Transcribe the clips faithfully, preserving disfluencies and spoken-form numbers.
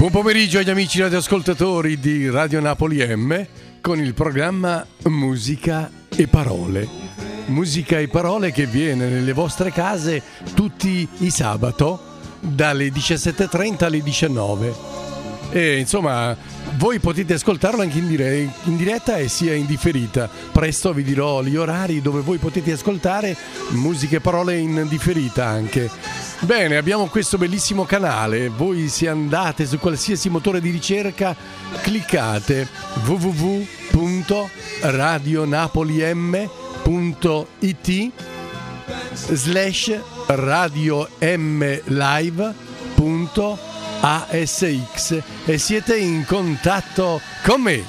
Buon pomeriggio agli amici radioascoltatori di Radio Napoli M con il programma Musica e Parole. Musica e Parole che viene nelle vostre case tutti i sabato dalle diciassette e trenta alle diciannove. E insomma, voi potete ascoltarlo anche in, dire- in diretta e sia in differita. Presto vi dirò gli orari dove voi potete ascoltare Musica e Parole in differita anche. Bene, abbiamo questo bellissimo canale. Voi se andate su qualsiasi motore di ricerca, cliccate w w w punto radionapolim punto i t slash radiomlive.asx e siete in contatto con me.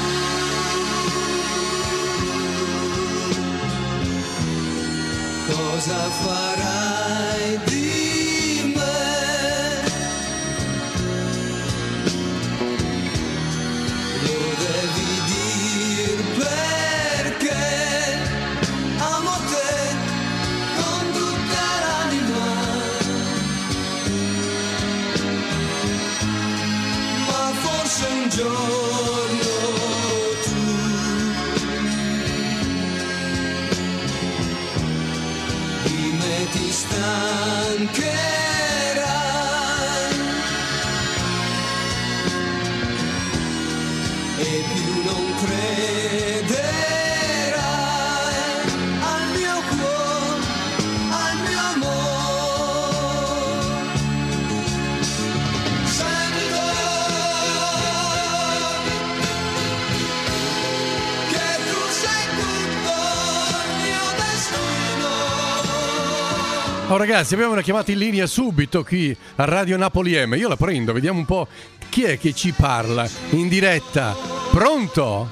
Cosa farai di me? Lo devi dir perché amo te con tutta l'anima, ma forse un giorno ti stancherai e più non crederai al mio cuore, al mio amore. Sento che tu sei tutto il mio destino. Oh ragazzi, abbiamo una chiamata in linea subito qui a Radio Napoli M. Io la prendo, vediamo un po' chi è che ci parla in diretta. Pronto?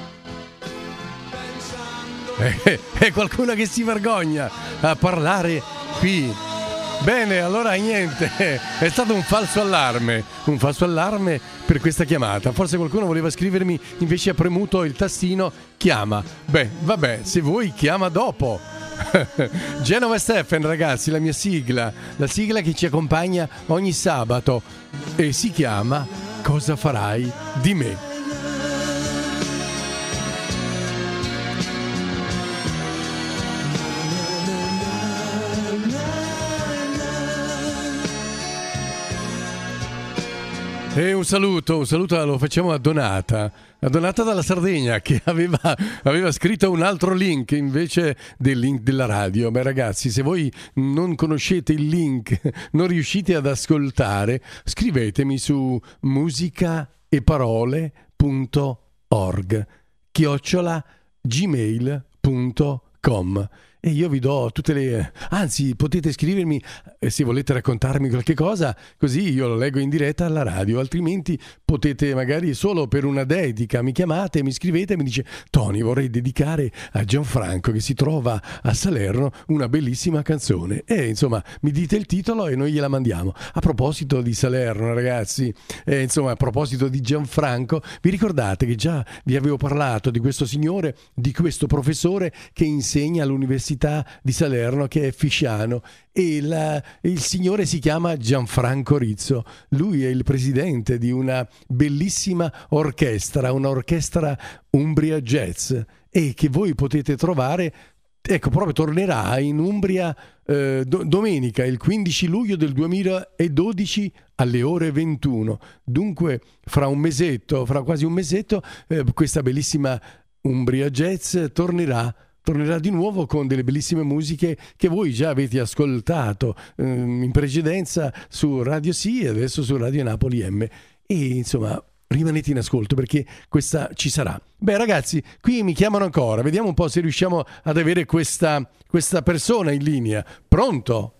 Eh, è qualcuno che si vergogna a parlare qui. Bene, allora niente, è stato un falso allarme, un falso allarme per questa chiamata. Forse qualcuno voleva scrivermi, invece ha premuto il tastino chiama. Beh, vabbè, se vuoi chiama dopo. Genova Stephen, ragazzi, la mia sigla, la sigla che ci accompagna ogni sabato e si chiama Cosa farai di me? E un saluto, un saluto lo facciamo a Donata, a Donata dalla Sardegna che aveva, aveva scritto un altro link invece del link della radio. Beh ragazzi, se voi non conoscete il link, non riuscite ad ascoltare, scrivetemi su musicaeparole punto org chiocciola gmail punto com e io vi do tutte le... Anzi, potete scrivermi eh, se volete raccontarmi qualche cosa, così io lo leggo in diretta alla radio. Altrimenti potete magari solo per una dedica mi chiamate, mi scrivete e mi dice: Tony, vorrei dedicare a Gianfranco che si trova a Salerno una bellissima canzone. E insomma mi dite il titolo e noi gliela mandiamo. A proposito di Salerno, ragazzi, eh, insomma a proposito di Gianfranco, vi ricordate che già vi avevo parlato di questo signore, di questo professore che insegna all'università di Salerno, che è fisciano, e la, il signore si chiama Gianfranco Rizzo. Lui è il presidente di una bellissima orchestra, una orchestra Umbria Jazz, e che voi potete trovare, ecco, proprio tornerà in Umbria eh, do, domenica, il quindici luglio del duemiladodici alle ore ventuno. Dunque fra un mesetto, fra quasi un mesetto, eh, questa bellissima Umbria Jazz tornerà tornerà di nuovo con delle bellissime musiche che voi già avete ascoltato ehm, in precedenza su Radio Sì e adesso su Radio Napoli M. E insomma, rimanete in ascolto perché questa ci sarà. Beh ragazzi, qui mi chiamano ancora, vediamo un po' se riusciamo ad avere questa, questa persona in linea. Pronto?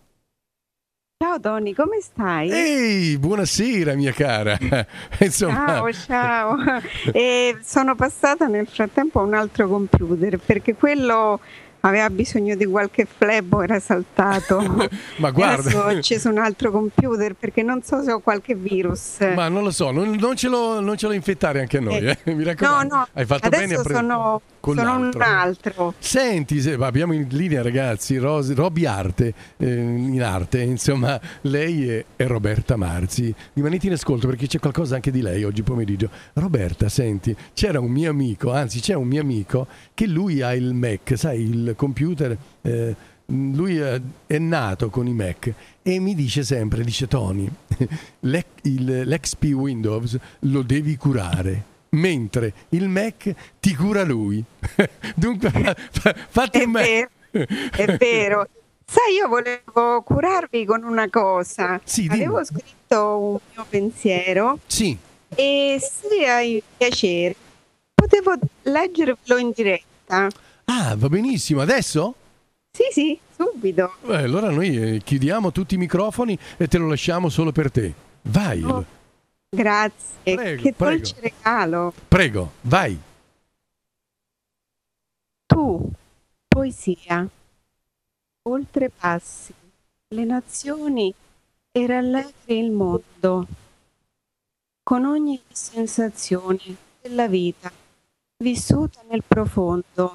Ciao Tony, come stai? Ehi, buonasera mia cara. Insomma... Ciao, ciao. E sono passata nel frattempo a un altro computer perché quello aveva bisogno di qualche flebo, era saltato. Ma guarda, adesso ho acceso un altro computer perché non so se ho qualche virus. ma non lo so, non, non ce lo, non ce lo infettare anche a noi, eh. Mi No, raccomando. no, Hai fatto adesso bene a prendere sono, con sono l'altro. un altro. Senti, se, abbiamo in linea ragazzi Ros, Roby Arte, eh, in arte, insomma, lei è, è Roberta Marzi. Rimanete in ascolto perché c'è qualcosa anche di lei oggi pomeriggio. Roberta, senti, c'era un mio amico, anzi c'è un mio amico che lui ha il Mac, sai, il computer, eh, lui è, è nato con i Mac e mi dice sempre, dice Tony, l'E- il- l'X P Windows lo devi curare, mentre il Mac ti cura lui. Dunque fa- fa- fatti È un Mac. vero, è vero. Sai, io volevo curarvi con una cosa. Sì, dimmi. Avevo scritto un mio pensiero Sì, e se hai piacere potevo leggervelo in diretta. ah, va benissimo, adesso? Sì, sì, subito. Beh, allora noi eh, chiudiamo tutti i microfoni e te lo lasciamo solo per te. Vai, Oh, grazie. Prego, Che prego. dolce regalo. prego, vai. Tu, poesia, oltrepassi le nazioni e rallegri il mondo con ogni sensazione della vita vissuta nel profondo.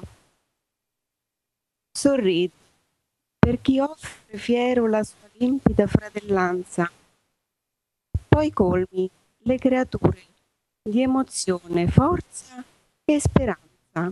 Sorridi per chi offre fiero la sua limpida fratellanza, poi colmi le creature di emozione, forza e speranza.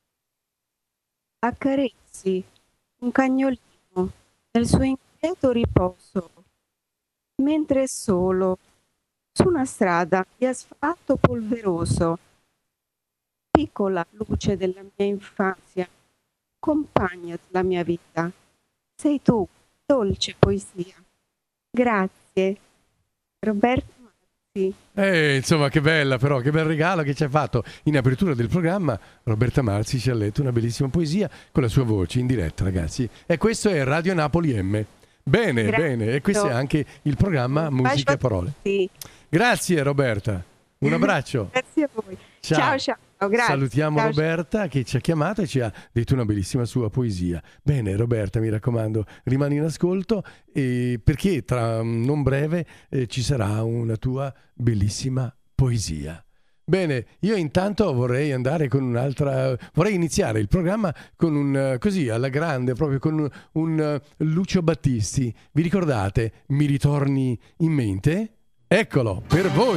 Accarezzi un cagnolino nel suo inquieto riposo, mentre è solo su una strada di asfalto polveroso. Piccola luce della mia infanzia, compagna della mia vita, sei tu, dolce poesia. Grazie, Roberto Marzi. Eh, insomma, che bella però, che bel regalo che ci ha fatto. In apertura del programma Roberta Marzi ci ha letto una bellissima poesia con la sua voce in diretta, ragazzi. E questo è Radio Napoli M. Bene, Grazie. bene, e questo è anche il programma Un bacio Musica a e Parole. tutti. Grazie Roberta, un abbraccio. Grazie a voi. Ciao. Ciao, ciao. Grazie. Salutiamo Ciao, Roberta che ci ha chiamato e ci ha detto una bellissima sua poesia. Bene Roberta, mi raccomando, rimani in ascolto eh, perché tra non breve eh, ci sarà una tua bellissima poesia. Bene, io intanto vorrei andare con un'altra, vorrei iniziare il programma con un, eh, così, alla grande, proprio con un, un eh, Lucio Battisti. Vi ricordate? Mi ritorni in mente? Eccolo, per voi!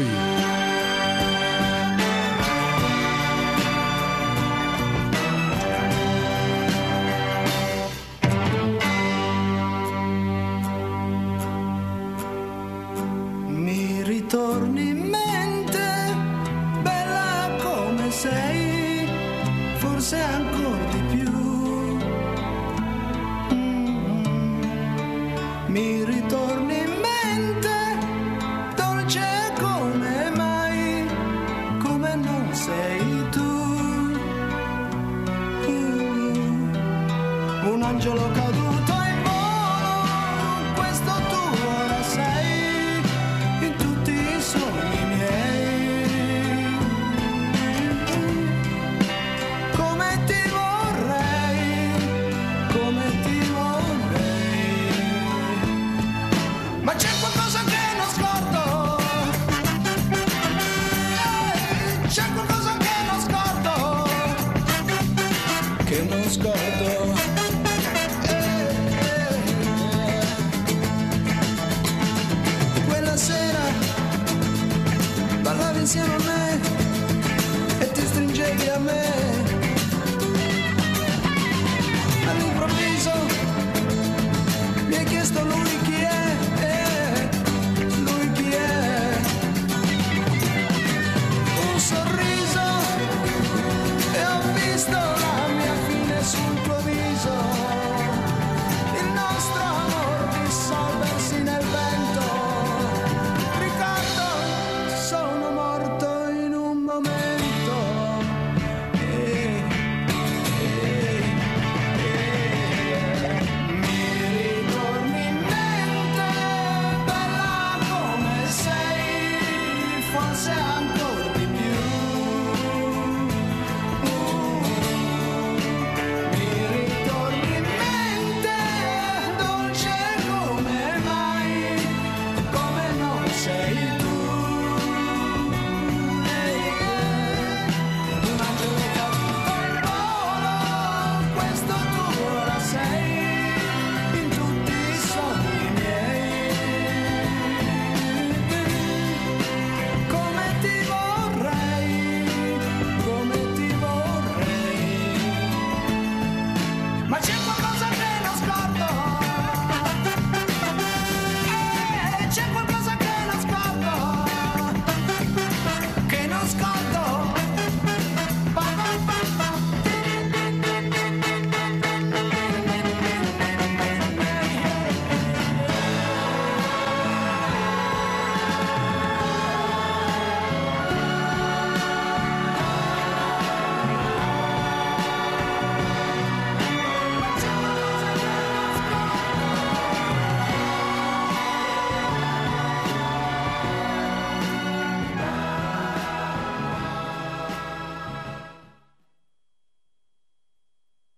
Mi ritorni in mente, bella come sei, forse ancora di più. Mm. Mi ritorni in mente, dolce come mai, come non sei tu. Mm. Un angelo caduto in volo, questo tu ora sei in tutti i sogni miei. Come ti vorrei, come ti vorrei. Ma c'è qualcosa che non scordo. Eh, C'è qualcosa che non scordo. Che non scordo. Eh, eh, eh. Quella sera ballavi insieme a me e ti stringevi a me. All'improvviso mi hai chiesto lui chi è, eh, lui chi è. Un sorriso e ho visto la mia fine sul tuo viso. Il nostro amor dissolversi nel vento. Ricordo, sono morto in un momento.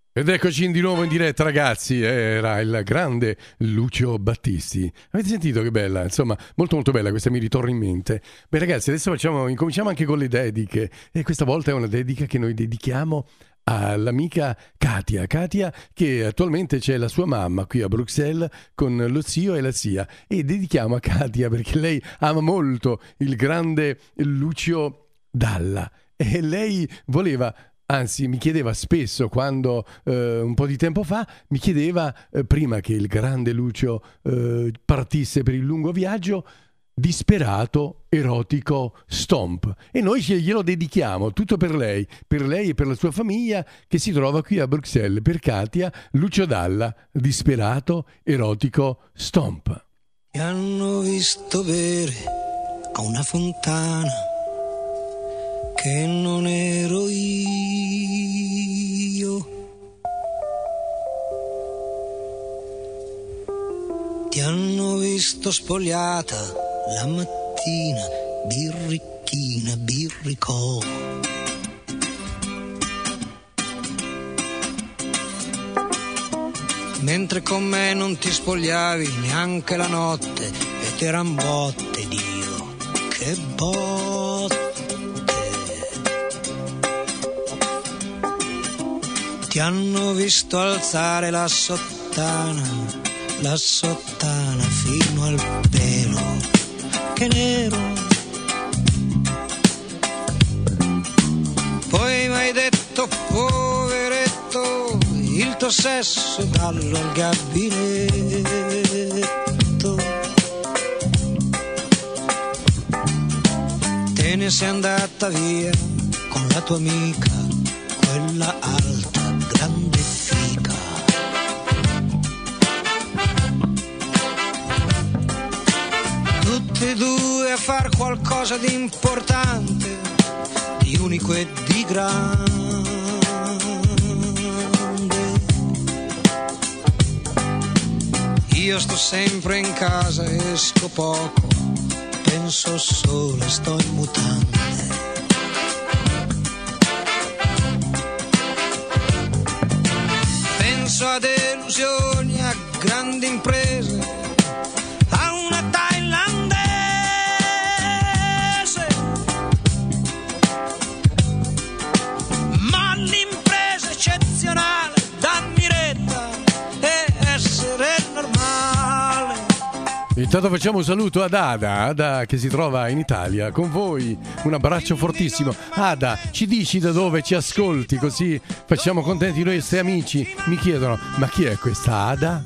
Ed eccoci di nuovo in diretta, ragazzi. Era il grande Lucio Battisti. Avete sentito che bella? Insomma, molto molto bella, questa mi ritorna in mente. Beh, ragazzi, adesso facciamo, incominciamo anche con le dediche. E questa volta è una dedica che noi dedichiamo all'amica Katia. Katia, che attualmente c'è la sua mamma qui a Bruxelles con lo zio e la zia. E dedichiamo a Katia perché lei ama molto il grande Lucio Dalla. E lei voleva... Anzi, mi chiedeva spesso, quando eh, un po' di tempo fa, mi chiedeva, eh, prima che il grande Lucio eh, partisse per il lungo viaggio, disperato, erotico, stomp. E noi glielo dedichiamo, tutto per lei, per lei e per la sua famiglia, che si trova qui a Bruxelles, per Katia, Lucio Dalla, disperato, erotico, stomp. Mi hanno visto bere a una fontana che non ero io. Ti hanno visto spogliata la mattina, birricchina, birricò. Mentre con me non ti spogliavi neanche la notte ed eran botte, Dio, che botte. Ti hanno visto alzare la sottana, la sottana fino al pelo, che nero. Poi mi hai detto, poveretto, il tuo sesso dallo al gabinetto. Te ne sei andata via con la tua amica, quella alta, grande figa. Tutte e due a far qualcosa di importante, di unico e di grande. Io sto sempre in casa, esco poco, penso solo e sto in mutande. A delusioni, a grandi imprese, a una thailandese, ma l'impresa eccezionale, dammi retta e essere normale. Intanto facciamo un saluto ad Ada, Ada che si trova in Italia con voi, un abbraccio fortissimo. Ada, ci dici da dove ci ascolti, così facciamo contenti noi e sei amici. Mi chiedono, ma chi è questa Ada?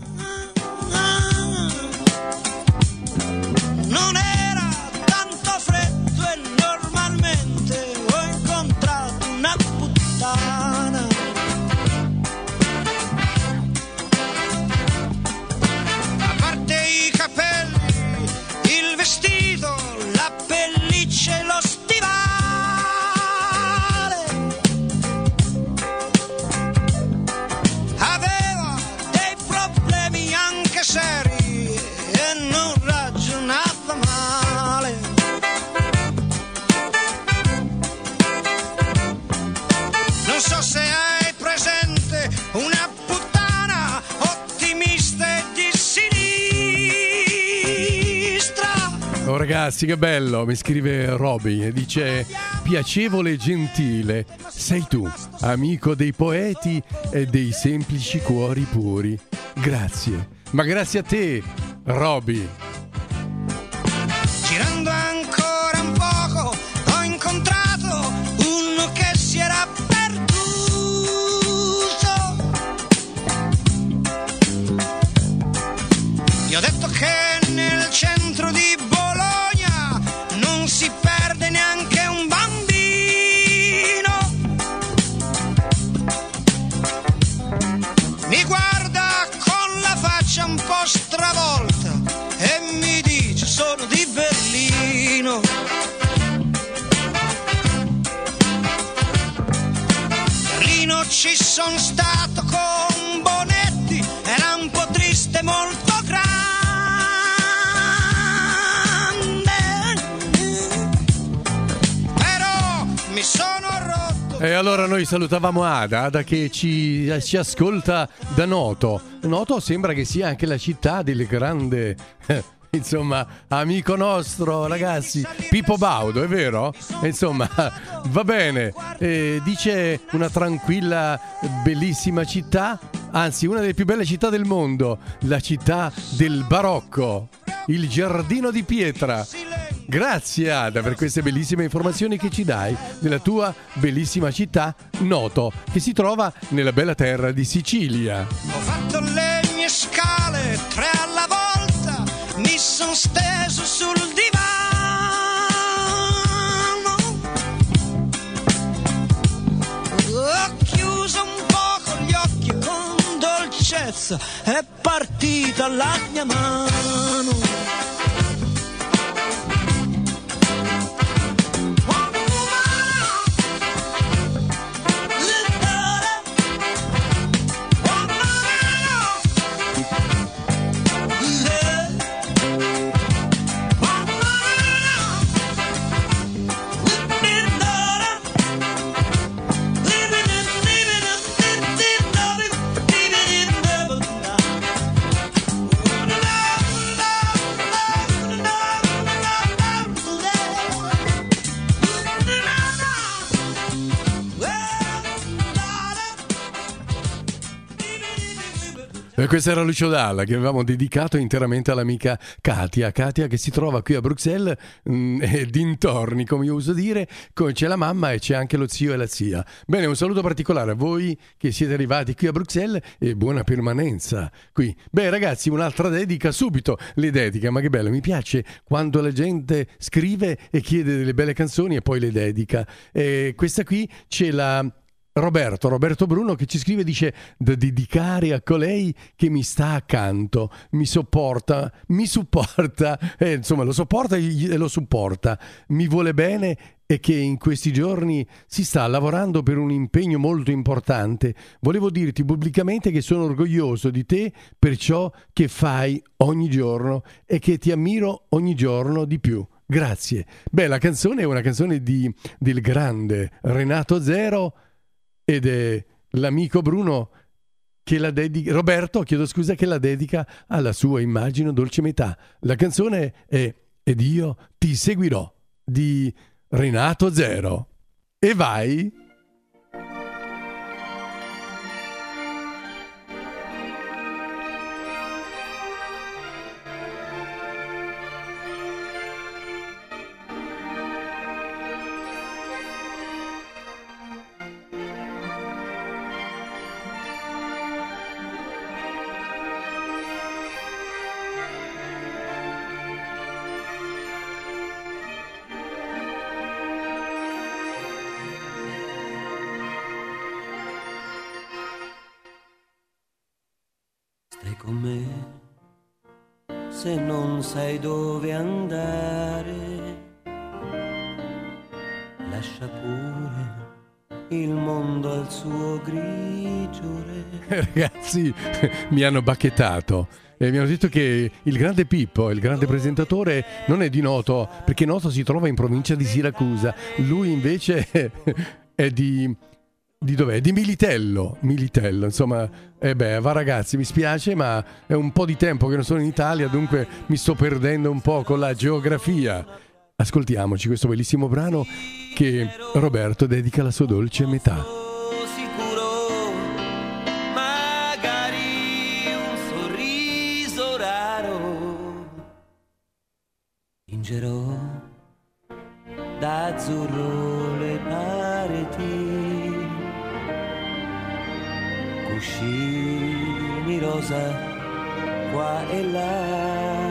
Non era tanto freddo e normalmente ho incontrato una puttana. A parte i capelli, il vestito, la pelliccia e lo stivale, aveva dei problemi anche seri e non ragionava male. Non so se hai presente una puttana ottimista e di sinistra. Oh ragazzi, che bello, mi scrive Roby e dice: piacevole e gentile sei tu, amico dei poeti e dei semplici cuori puri. Grazie, ma grazie a te, Roby. Girando ancora un poco ho incontrato uno che si era perduto. Gli ho detto che nel centro di Bologna non si perde neanche un bambino. Mi guarda con la faccia un po' stravolta e mi dice: sono di Berlino. Berlino ci son stato con Bonetti, era un po' triste, molto grande. Però mi sono rotto E allora noi salutavamo Ada, Ada che ci, ci ascolta da Noto. Noto sembra che sia anche la città del grande, eh, insomma, amico nostro, ragazzi, Pippo Baudo, è vero? Insomma, va bene. Eh, dice una tranquilla, bellissima città, anzi una delle più belle città del mondo, la città del barocco, il giardino di pietra. Grazie Ada per queste bellissime informazioni che ci dai della tua bellissima città Noto, che si trova nella bella terra di Sicilia. Ho fatto le mie scale, tre alla volta, mi son steso sul divano. Ho chiuso un poco gli occhi e con dolcezza è partita la mia mano. E questa era Lucio Dalla che avevamo dedicato interamente all'amica Katia. Katia che si trova qui a Bruxelles mh, e dintorni, come io uso dire, c'è la mamma e c'è anche lo zio e la zia. Bene, un saluto particolare a voi che siete arrivati qui a Bruxelles e buona permanenza qui. Beh ragazzi, un'altra dedica subito, le dediche, ma che bello, mi piace quando la gente scrive e chiede delle belle canzoni e poi le dedica. E questa qui c'è la... Roberto, Roberto Bruno che ci scrive e dice da dedicare a colei che mi sta accanto, mi sopporta, mi supporta, eh, insomma lo sopporta e lo supporta, mi vuole bene e che in questi giorni si sta lavorando per un impegno molto importante. Volevo dirti pubblicamente che sono orgoglioso di te per ciò che fai ogni giorno e che ti ammiro ogni giorno di più. Grazie. Beh, la canzone è una canzone di, del grande Renato Zero ed è l'amico Bruno che la dedica, Roberto, chiedo scusa, che la dedica alla sua, immagino, dolce metà. La canzone è Ed io ti seguirò di Renato Zero. E vai! Stai con me, se non sai dove andare, lascia pure il mondo al suo grigiore. Ragazzi, mi hanno bacchettato e mi hanno detto che il grande Pippo, il grande presentatore, non è di Noto, perché Noto si trova in provincia di Siracusa. Lui invece è di... Di dov'è? Di Militello, Militello, insomma, eh beh, va ragazzi, mi spiace, ma è un po' di tempo che non sono in Italia, dunque mi sto perdendo un po' con la geografia. Ascoltiamoci questo bellissimo brano che Roberto dedica alla sua dolce metà. Sicuro, magari un sorriso raro, tingerò d'azzurro le pareti, cuscini rosa qua e là,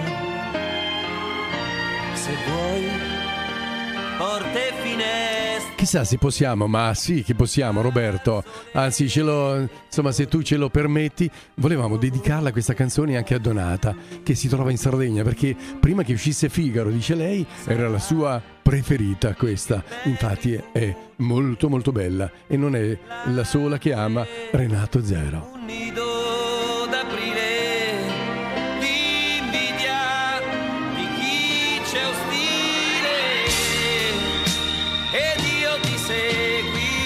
se vuoi porte e finestre. Chissà se possiamo, ma sì che possiamo Roberto, anzi ce lo, insomma se tu ce lo permetti, volevamo dedicarla questa canzone anche a Donata che si trova in Sardegna, perché prima che uscisse Figaro, dice lei, era la sua preferita questa, infatti è molto molto bella e non è la sola che ama Renato Zero. Un nido d'aprile, l'invidia di chi c'è ostile, ed io ti seguirò.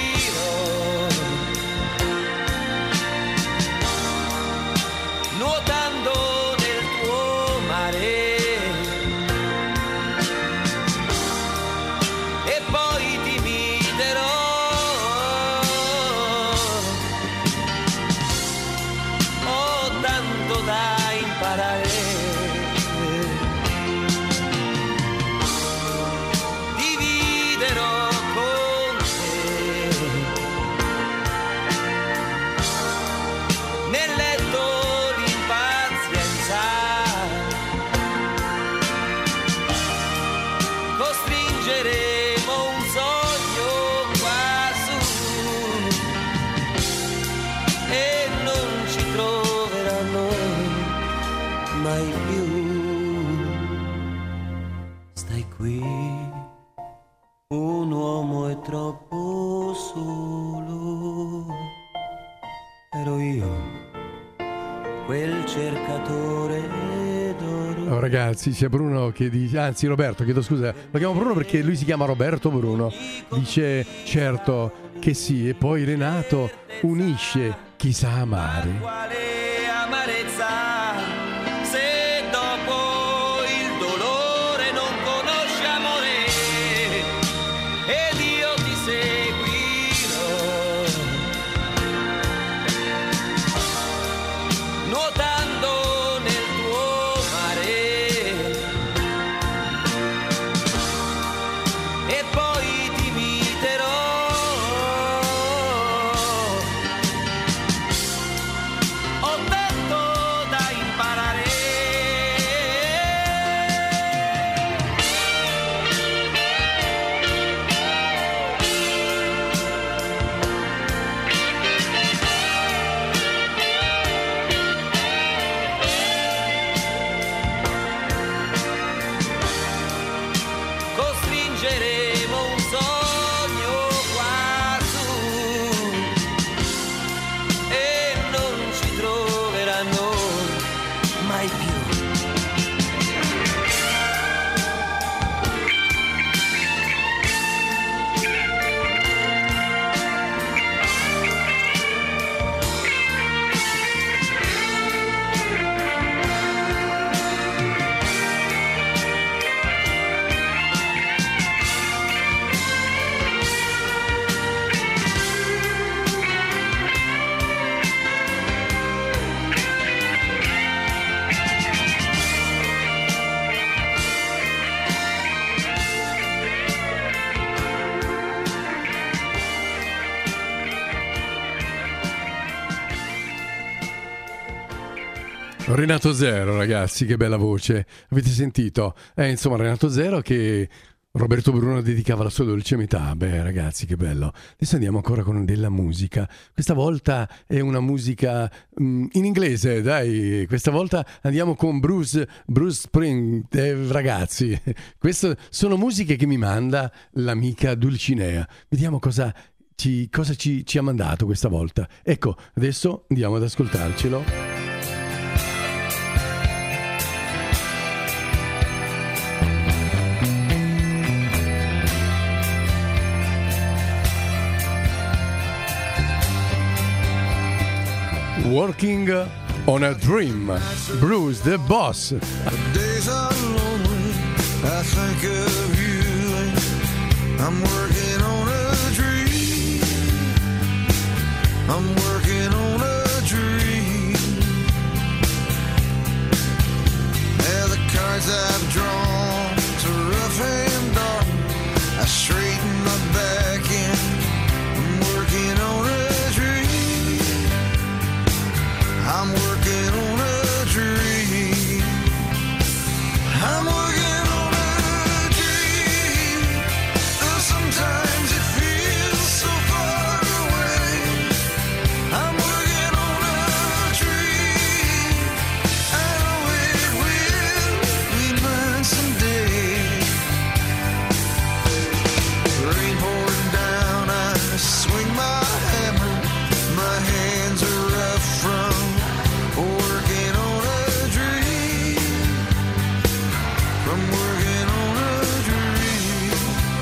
ero solo, ero io, quel cercatore d'oro. Oh, ragazzi, c'è Bruno che dice, anzi Roberto, chiedo scusa, lo chiamo Bruno perché lui si chiama Roberto Bruno, dice certo che sì, e poi Renato unisce chi sa amare. Quale amarezza, se dopo il dolore non conosci amore, ed io ti seguirò, nuotando nel tuo mare, e poi ti imiterò. Ho tanto da imparare. Costringeremo un sogno qua su e non ci troveranno mai più. Renato Zero, ragazzi, che bella voce, avete sentito? Eh, insomma, Renato Zero che Roberto Bruno dedicava la sua dolce metà. Beh, ragazzi, che bello. Adesso andiamo ancora con della musica. Questa volta è una musica mh, in inglese, dai. Questa volta andiamo con Bruce, Bruce Spring. Eh, ragazzi, queste sono musiche che mi manda l'amica Dulcinea. Vediamo cosa ci, cosa ci, ci ha mandato questa volta. Ecco, adesso andiamo ad ascoltarcelo. Working on a Dream, Bruce the Boss. Days are lonely, I think of you, and I'm working on a dream. I'm working on a dream. Yeah, the cards I've drawn to rough and dark, I straighten my back and I'm working on a dream. I'm working on a dream. I'm working on a dream. Though sometimes it feels so far away. I'm working on a dream. I know it will be mine someday. Rain pouring down, I swing my hammer. My hands are rough from working on a dream. From working on a dream.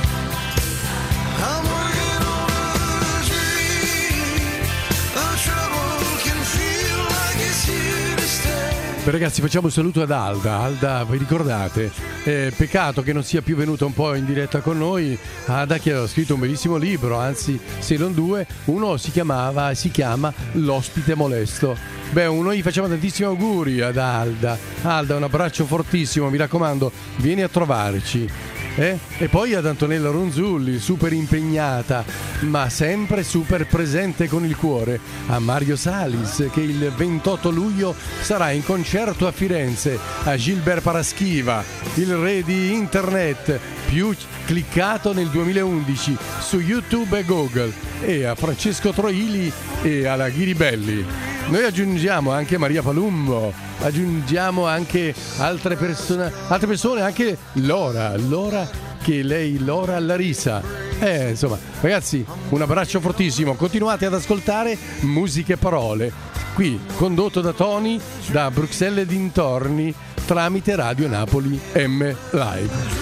I'm working on a dream. The trouble can feel like it's here to stay. Beh, ragazzi, facciamo un saluto ad Alda. Alda, vi ricordate? Eh, peccato che non sia più venuta un po' in diretta con noi. Alda che ha scritto un bellissimo libro, anzi se non due. Uno si chiamava, si chiama L'ospite molesto. Beh, noi gli facciamo tantissimi auguri ad Alda. Alda, un abbraccio fortissimo, mi raccomando, vieni a trovarci. Eh? E poi ad Antonella Ronzulli, super impegnata, ma sempre super presente con il cuore. A Mario Salis, che il ventotto luglio sarà in concerto a Firenze. A Gilbert Paraschiva, il re di internet più cliccato nel duemilaundici su YouTube e Google. E a Francesco Troili e alla Ghiribelli. Noi aggiungiamo anche Maria Palumbo, aggiungiamo anche altre persone, altre persone, anche Lora, Lora che lei, Lora Larissa. Eh, insomma, ragazzi, un abbraccio fortissimo. Continuate ad ascoltare Musiche e Parole, qui condotto da Tony, da Bruxelles e dintorni, tramite Radio Napoli M Live.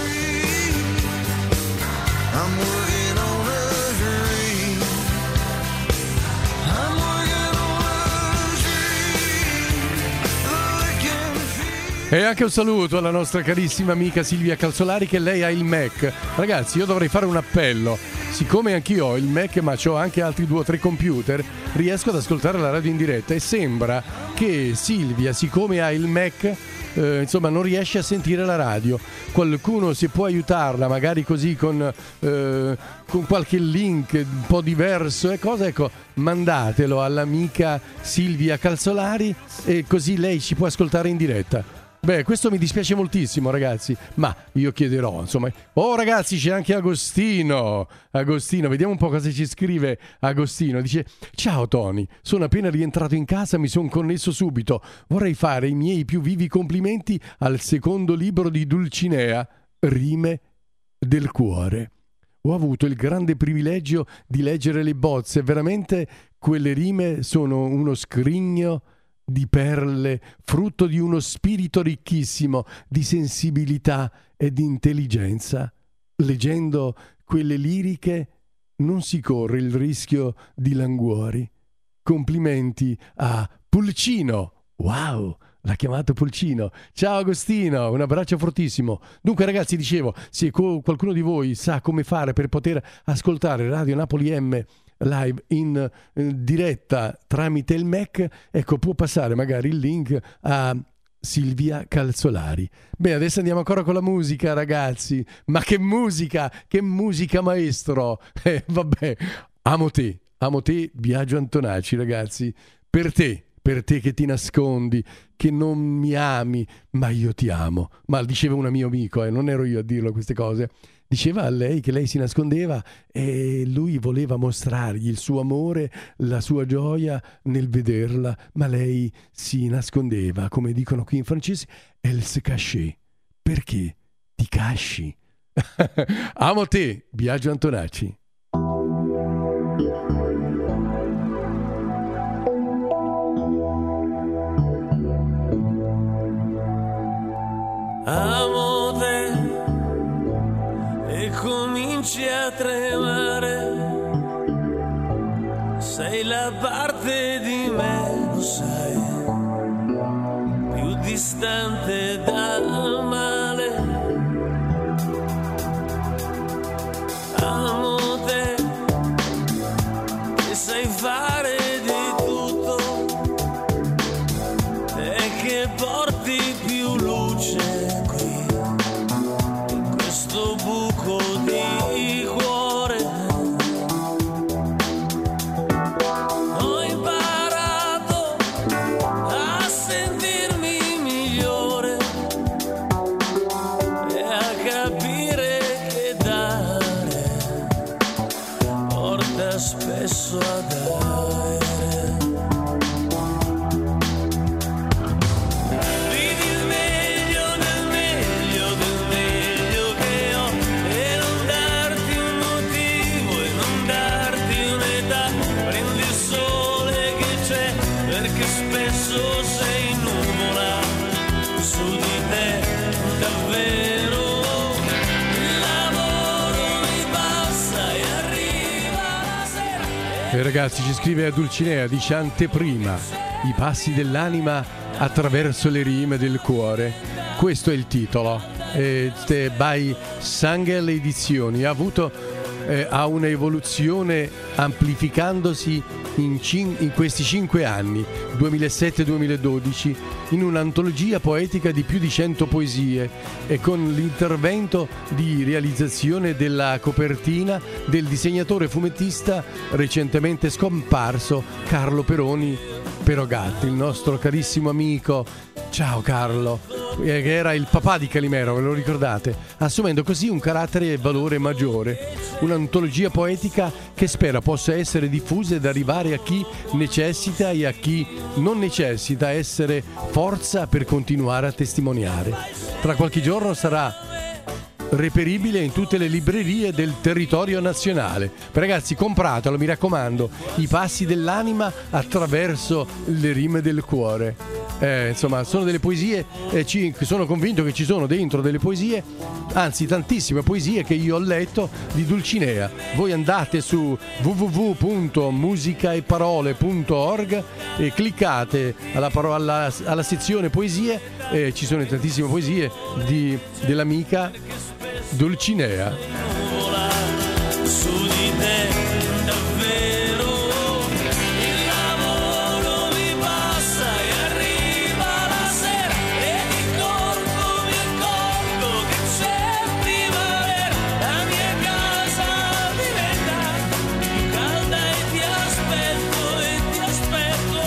E anche un saluto alla nostra carissima amica Silvia Calzolari, che lei ha il Mac. Ragazzi, io dovrei fare un appello. Siccome anch'io ho il Mac, ma ho anche altri due o tre computer, riesco ad ascoltare la radio in diretta e sembra che Silvia, siccome ha il Mac, eh, insomma non riesce a sentire la radio. Qualcuno, se può aiutarla, magari così con, eh, con qualche link un po' diverso e cosa, ecco, mandatelo all'amica Silvia Calzolari e così lei ci può ascoltare in diretta. Beh, questo mi dispiace moltissimo, ragazzi, ma io chiederò, insomma. Oh, ragazzi, c'è anche Agostino. Agostino, vediamo un po' cosa ci scrive Agostino. Dice: ciao Tony, sono appena rientrato in casa, mi sono connesso subito. Vorrei fare i miei più vivi complimenti al secondo libro di Dulcinea, Rime del cuore. Ho avuto il grande privilegio di leggere le bozze, veramente quelle rime sono uno scrigno di perle, frutto di uno spirito ricchissimo di sensibilità e di intelligenza. Leggendo quelle liriche non si corre il rischio di languori. Complimenti a Pulcino. Wow, l'ha chiamato Pulcino. Ciao Agostino, un abbraccio fortissimo. Dunque ragazzi, dicevo, se qualcuno di voi sa come fare per poter ascoltare Radio Napoli M Live in eh, diretta tramite il Mac, ecco, può passare magari il link a Silvia Calzolari. Beh, adesso andiamo ancora con la musica, ragazzi. Ma che musica, che musica, maestro. Eh, vabbè, amo te, amo te, Biagio Antonacci, ragazzi. Per te, per te che ti nascondi, che non mi ami, ma io ti amo. Ma diceva un mio amico, eh, non ero io a dirlo queste cose. Diceva a lei che lei si nascondeva e lui voleva mostrargli il suo amore, la sua gioia nel vederla, ma lei si nascondeva, come dicono qui in francese, elle se cachait. Perché ti casci? Amo te, Biagio Antonacci. Amo te e cominci a tremare, sei la parte di me, lo sai, più distante dal male. Amo te e sai fare di tutto, te che porti più luce buco di cuore. Ho imparato a sentirmi migliore e a capire che dare porta spesso a dare. E ragazzi, ci scrive a Dulcinea, dice anteprima, i passi dell'anima attraverso le rime del cuore. Questo è il titolo. E by Sangel Edizioni. Ha avuto eh, ha una evoluzione amplificandosi in, cin- in questi cinque anni, duemilasette duemiladodici, in un'antologia poetica di più di cento poesie e con l'intervento di realizzazione della copertina del disegnatore fumettista recentemente scomparso Carlo Peroni Perogatti, il nostro carissimo amico. Ciao Carlo, che era il papà di Calimero, ve lo ricordate? Assumendo così un carattere e valore maggiore, un'antologia poetica che spera possa essere diffusa ed arrivare a chi necessita e a chi non necessita, essere forza per continuare a testimoniare. Tra qualche giorno sarà reperibile in tutte le librerie del territorio nazionale. Ragazzi, compratelo, mi raccomando, I passi dell'anima attraverso le rime del cuore. Eh, insomma, sono delle poesie, eh, ci, sono convinto che ci sono dentro delle poesie, anzi tantissime poesie che io ho letto di Dulcinea. Voi andate su w w w punto musicaeparole punto org e cliccate alla, parola, alla, alla sezione poesie, eh, ci sono tantissime poesie di, dell'amica Dulcinea. Su di te davvero il lavoro mi passa e arriva la sera e di colpo mi accorgo che c'è primavera, la mia casa diventa più calda e ti aspetto e ti aspetto.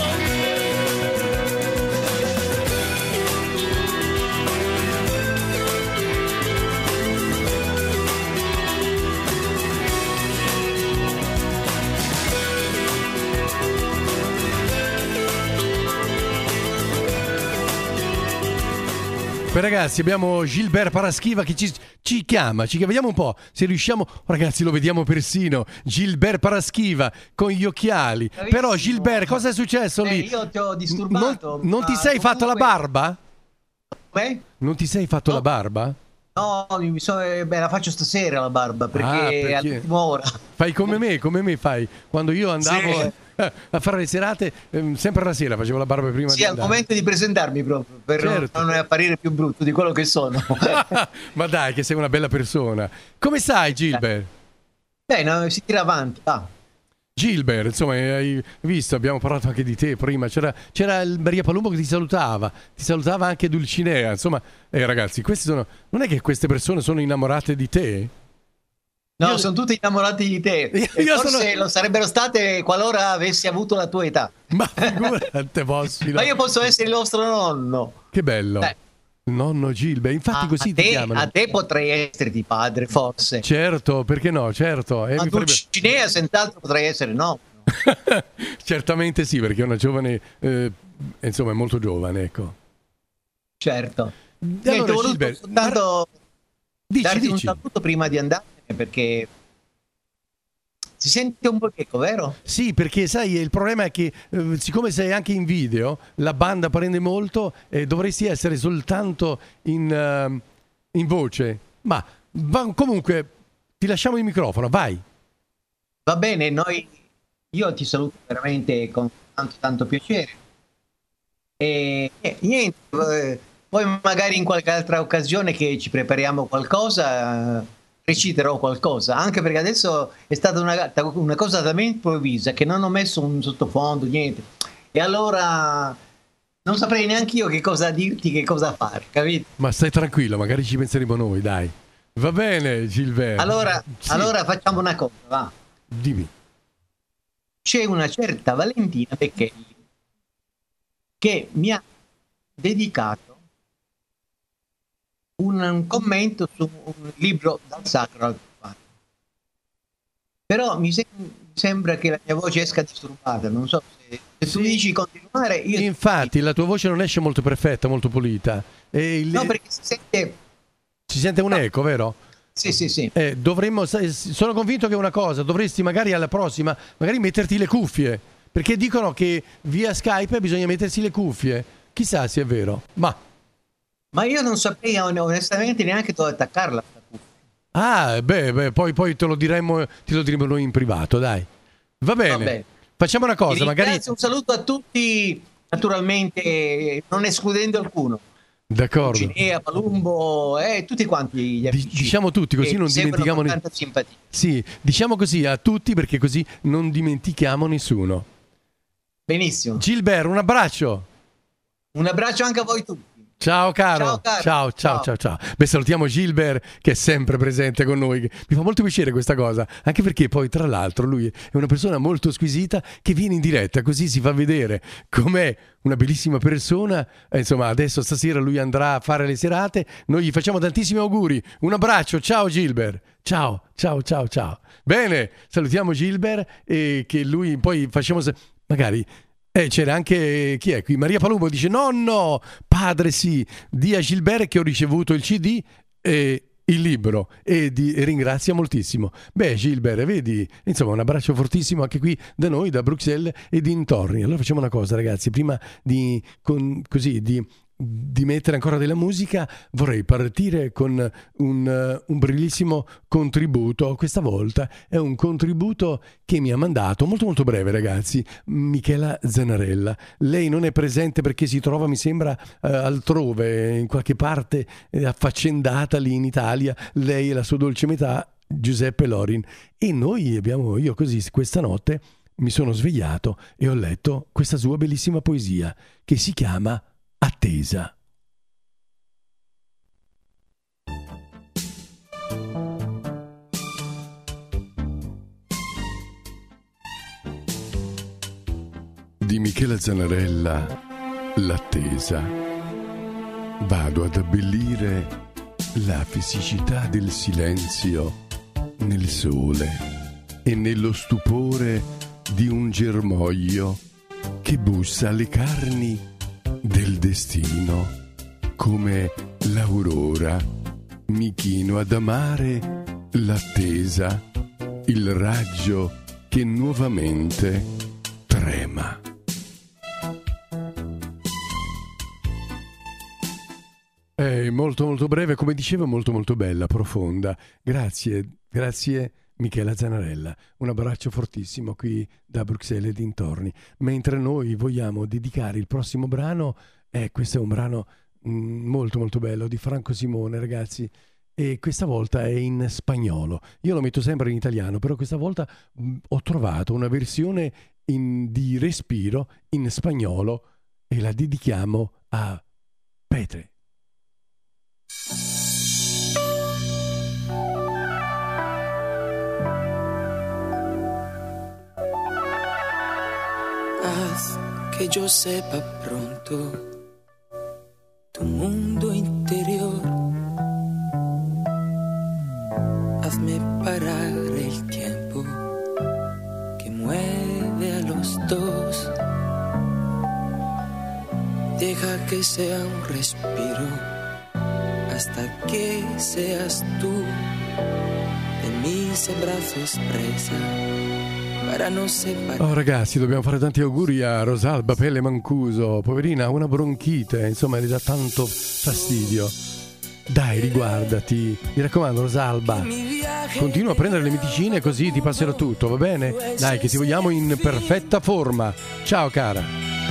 Poi ragazzi abbiamo Gilbert Paraschiva che ci, ci chiama, ci vediamo un po' se riusciamo, ragazzi lo vediamo persino, Gilbert Paraschiva con gli occhiali. Bravissimo. Però Gilbert, cosa è successo lì? Eh, io ti ho disturbato. Non, non ti ma sei fatto la comunque- barba? Come? Non ti sei fatto No. la barba? No, mi so, eh, beh, la faccio stasera la barba perché, Ah, perché? è all'ultima ora. Fai come me, come me fai. Quando io andavo Sì. a fare le serate, ehm, sempre la sera facevo la barba prima Sì, di al andare. momento di presentarmi proprio per Certo. non apparire più brutto di quello che sono. Ma dai, che sei una bella persona. Come stai, Gilbert? Beh, no, si tira avanti, va. Gilbert, insomma, hai visto, abbiamo parlato anche di te prima. C'era, c'era il Maria Palumbo che ti salutava, ti salutava anche Dulcinea. Insomma, eh, ragazzi, questi sono. Non è che queste persone sono innamorate di te? No, Io- sono tutti innamorati di te. Io- E io forse sono- lo sarebbero state qualora avessi avuto la tua età. Ma figurate, possibile. Ma io posso essere il vostro nonno. Che bello. Eh. Nonno Gilbert, infatti A, così a ti te, chiamano. a te potrei essere di padre, forse. Certo, perché no? Certo. Eh, Ma mi farebbe- Dulcinea senz'altro potrei essere no. Certamente sì, perché è una giovane, eh, insomma, è molto giovane, ecco. Certo. E Niente, allora, ho voluto Gilbert, soltanto dici, darti un dici. saluto prima di andare perché si sente un po' eco, vero? Sì, perché sai, il problema è che eh, siccome sei anche in video, la banda prende molto e dovresti essere soltanto in, ehm, in voce. Ma va- comunque ti lasciamo il microfono, vai. Va bene, noi io ti saluto veramente con tanto tanto piacere. E eh, niente, eh, poi magari in qualche altra occasione che ci prepariamo qualcosa, eh, reciterò qualcosa, anche perché adesso è stata una, una cosa talmente improvvisa che non ho messo un sottofondo, niente. E allora non saprei neanche io che cosa dirti, che cosa fare, capito? Ma stai tranquillo, magari ci penseremo noi, dai. Va bene, Gilbert. Allora, Sì, allora facciamo una cosa, va. dimmi. C'è una certa Valentina Becchelli che mi ha dedicato un, un commento su un libro dal sacro al profano. Però mi se- sembra che la mia voce esca disturbata, non so se, se tu Sì. dici continuare io Infatti, la tua voce non esce molto perfetta, molto pulita. E il- no, perché si sente si sente un eco, vero? sì sì sì Eh, dovremmo, sono convinto che una cosa, dovresti magari alla prossima, magari metterti le cuffie, perché dicono che via Skype bisogna mettersi le cuffie. Chissà se è vero. Ma ma io non saprei on- onestamente neanche dove attaccarla sta cuffia. ah, beh, beh, poi, poi te lo diremmo, te lo diremo noi in privato, dai. Va bene. Va bene. Facciamo una Ti cosa, magari ringrazio, un saluto a tutti, naturalmente non escludendo alcuno. d'accordo. Cinea, Palumbo e tutti quanti gli Di- amici. diciamo tutti, così che non mi seguono dimentichiamo con ne- tanta simpatia. Sì, diciamo così a tutti perché così non dimentichiamo nessuno. Benissimo. Gilbert, un abbraccio. Un abbraccio anche a voi tutti. Ciao caro. Ciao, caro. Ciao, ciao, ciao, ciao. Beh, salutiamo Gilbert che è sempre presente con noi. Mi fa molto piacere questa cosa, anche perché poi tra l'altro lui è una persona molto squisita che viene in diretta, così si fa vedere com'è una bellissima persona. E insomma, adesso stasera lui andrà a fare le serate. Noi gli facciamo tantissimi auguri. Un abbraccio, ciao Gilbert. Ciao, ciao, ciao, ciao. Bene, salutiamo Gilbert e che lui poi facciamo se- magari eh, c'era anche, chi è qui? Maria Palumbo dice: nonno, padre sì, di a Gilbert che ho ricevuto il C D e il libro e, di, e ringrazia moltissimo. Beh, Gilbert, vedi, insomma, un abbraccio fortissimo anche qui da noi, da Bruxelles e dintorni. Allora facciamo una cosa, ragazzi, prima di, con, così, di, di mettere ancora della musica, vorrei partire con un, un bellissimo contributo. Questa volta è un contributo che mi ha mandato, molto molto breve, ragazzi, Michela Zanarella. Lei non è presente perché si trova, mi sembra, eh, altrove, in qualche parte eh, affaccendata lì in Italia, lei e la sua dolce metà Giuseppe Lorin. E noi abbiamo, io così questa notte mi sono svegliato e ho letto questa sua bellissima poesia che si chiama Attesa. Di Michela Zanarella, L'attesa. Vado ad abbellire la fisicità del silenzio nel sole e nello stupore di un germoglio che bussa alle carni del destino. Come l'aurora mi chino ad amare l'attesa, il raggio che nuovamente trema. È molto molto breve, come dicevo, molto molto bella, profonda. Grazie, grazie Michela Zanarella. Un abbraccio fortissimo qui da Bruxelles e dintorni. Mentre noi vogliamo dedicare il prossimo brano, eh, questo è un brano mh, molto molto bello di Franco Simone, ragazzi, e questa volta è in spagnolo. Io lo metto sempre in italiano, però questa volta mh, ho trovato una versione in, di Respiro in spagnolo e la dedichiamo a Petre. Haz que yo sepa pronto tu mundo interior. Hazme parar el tiempo que mueve a los dos. Deja que sea un respiro hasta que seas tú de mis brazos presa. Oh ragazzi, dobbiamo fare tanti auguri a Rosalba Pelle Mancuso, poverina, ha una bronchite, insomma, le dà tanto fastidio. Dai, riguardati, mi raccomando, Rosalba, continua a prendere le medicine così ti passerà tutto, va bene? Dai, che ti vogliamo in perfetta forma. Ciao cara.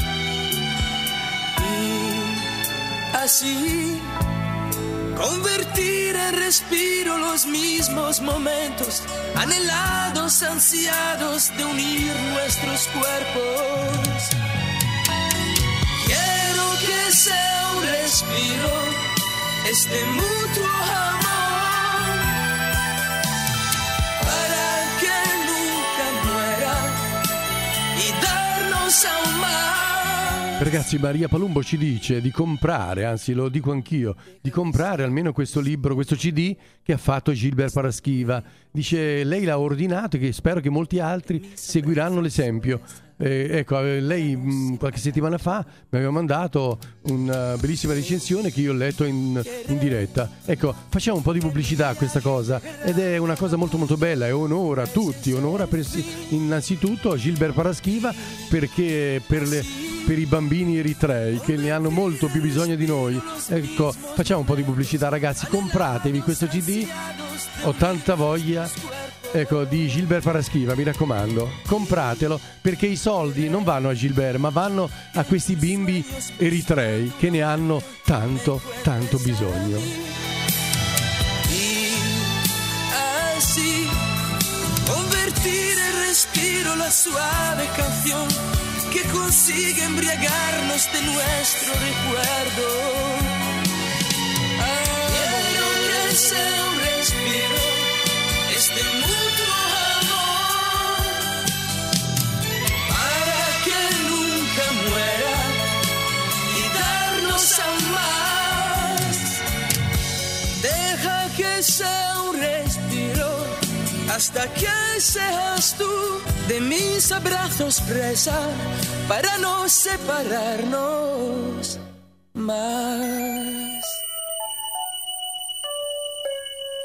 Así convertir en respiro los mismos momentos anhelados, ansiados de unir nuestros cuerpos. Quiero que sea un respiro este mutuo amor para que nunca muera y darnos aún más. Ragazzi, Maria Palumbo ci dice di comprare, anzi lo dico anch'io, di comprare almeno questo libro, questo C D che ha fatto Gilbert Paraschiva. Dice, lei l'ha ordinato e che spero che molti altri seguiranno l'esempio. Eh, ecco, lei mh, qualche settimana fa mi aveva mandato una bellissima recensione che io ho letto in, in diretta. Ecco, facciamo un po' di pubblicità a questa cosa ed è una cosa molto molto bella e onora tutti, onora per, innanzitutto Gilbert Paraschiva perché per le per i bambini eritrei che ne hanno molto più bisogno di noi. Ecco, facciamo un po' di pubblicità, ragazzi, compratevi questo C D, ho tanta voglia, ecco, di Gilbert Paraschiva, mi raccomando, compratelo perché i soldi non vanno a Gilbert ma vanno a questi bimbi eritrei che ne hanno tanto tanto bisogno. Así convertir el respiro la suave canción que consigue embriagarnos de nuestro recuerdo. Quiero que sea un respiro este mutuo amor para que nunca muera y darnos aún más. Deja que sea un respiro hasta que seas tú de mis abrazos presa para no separarnos más.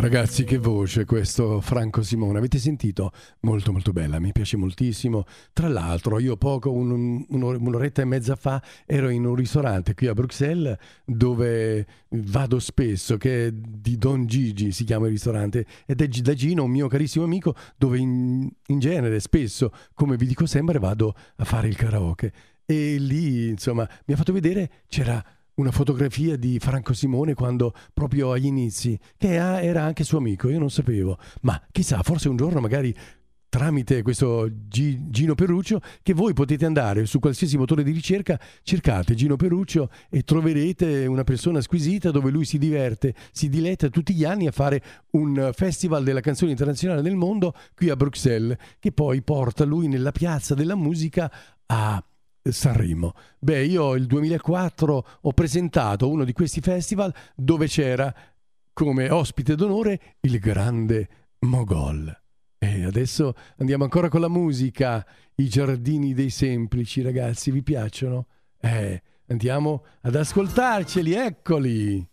Ragazzi, che voce questo Franco Simone, avete sentito? Molto molto bella, mi piace moltissimo. Tra l'altro io poco, un, un'oretta e mezza fa ero in un ristorante qui a Bruxelles dove vado spesso, che è di Don Gigi, si chiama il ristorante, ed è da Gino, un mio carissimo amico, dove in, in genere spesso, come vi dico sempre, vado a fare il karaoke. E lì insomma mi ha fatto vedere, c'era una fotografia di Franco Simone quando proprio agli inizi, che era anche suo amico, io non sapevo, ma chissà, forse un giorno magari tramite questo G- Gino Ferruccio, che voi potete andare su qualsiasi motore di ricerca, cercate Gino Ferruccio e troverete una persona squisita dove lui si diverte, si diletta tutti gli anni a fare un festival della canzone internazionale del mondo qui a Bruxelles, che poi porta lui nella piazza della musica a Sanremo. Beh, io il duemilaquattro ho presentato uno di questi festival dove c'era come ospite d'onore il grande Mogol. E adesso andiamo ancora con la musica. I giardini dei semplici, ragazzi, vi piacciono? Eh, andiamo ad ascoltarceli, eccoli!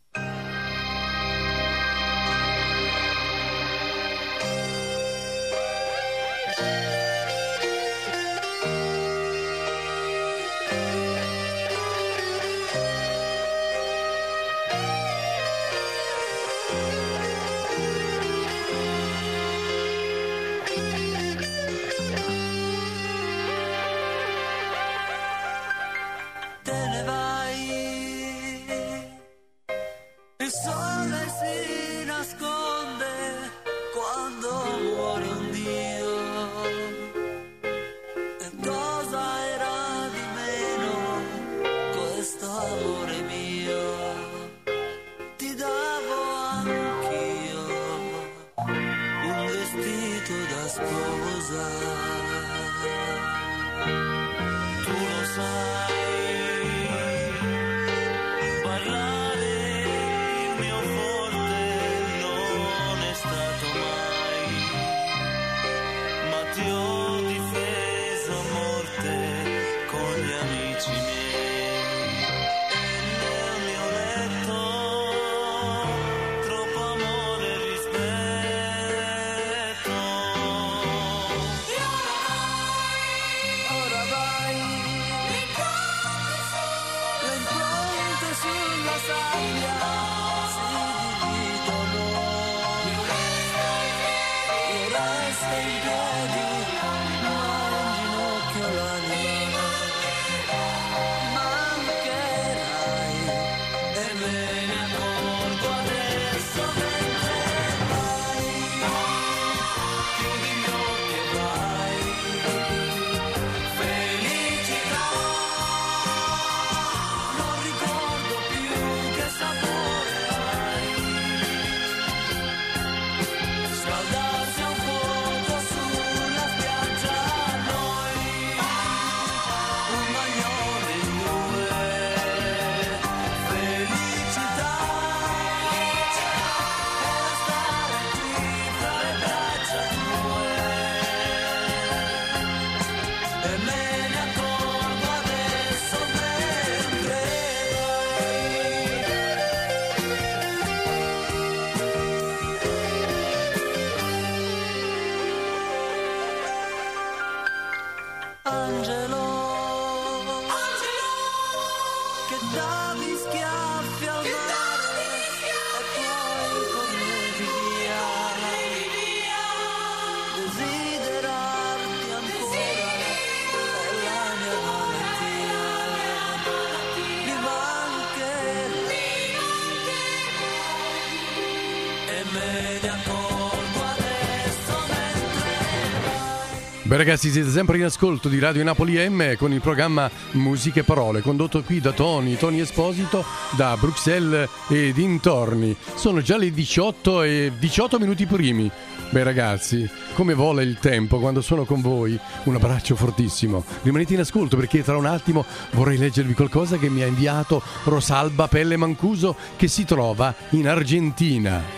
Beh ragazzi, siete sempre in ascolto di Radio Napoli M con il programma Musiche e Parole, condotto qui da Tony, Tony Esposito, da Bruxelles e dintorni. Sono già le diciotto e diciotto minuti primi. Beh ragazzi, come vola il tempo quando sono con voi. Un abbraccio fortissimo. Rimanete in ascolto perché tra un attimo vorrei leggervi qualcosa che mi ha inviato Rosalba Pelle Mancuso, che si trova in Argentina.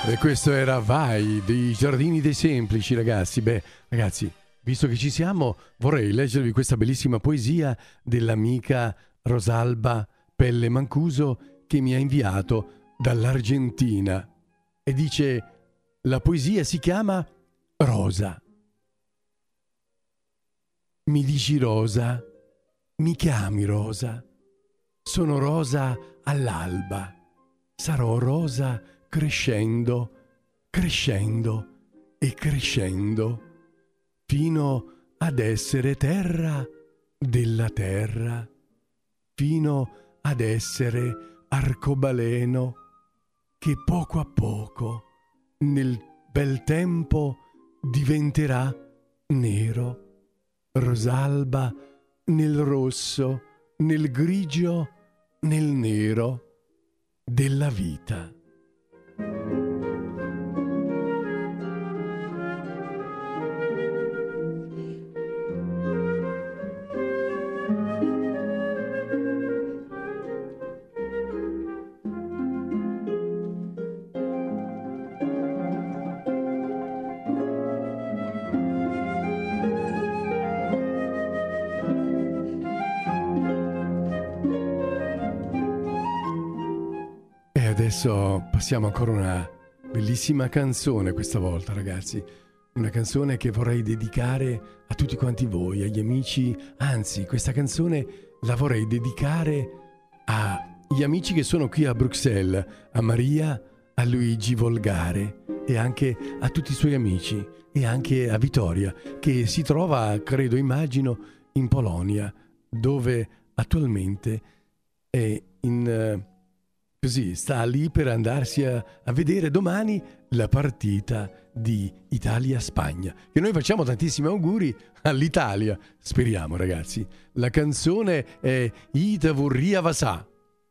E questo era Vai dei Giardini dei Semplici, ragazzi. Beh, ragazzi, visto che ci siamo, vorrei leggervi questa bellissima poesia dell'amica Rosalba Pelle Mancuso che mi ha inviato dall'Argentina. E dice: la poesia si chiama Rosa. Mi dici Rosa, mi chiami Rosa, sono rosa all'alba, sarò rosa crescendo, crescendo e crescendo, fino ad essere terra della terra, fino ad essere arcobaleno che poco a poco nel bel tempo diventerà nero, Rosalba nel rosso, nel grigio, nel nero della vita. Adesso passiamo ancora una bellissima canzone questa volta, ragazzi. Una canzone che vorrei dedicare a tutti quanti voi, agli amici. Anzi, questa canzone la vorrei dedicare agli amici che sono qui a Bruxelles, a Maria, a Luigi Volgare e anche a tutti i suoi amici e anche a Vittoria, che si trova, credo, immagino, in Polonia, dove attualmente è in... Così sta lì per andarsi a, a vedere domani la partita di Italia-Spagna. E noi facciamo tantissimi auguri all'Italia. Speriamo, ragazzi. La canzone è Ita Vurria Vasà.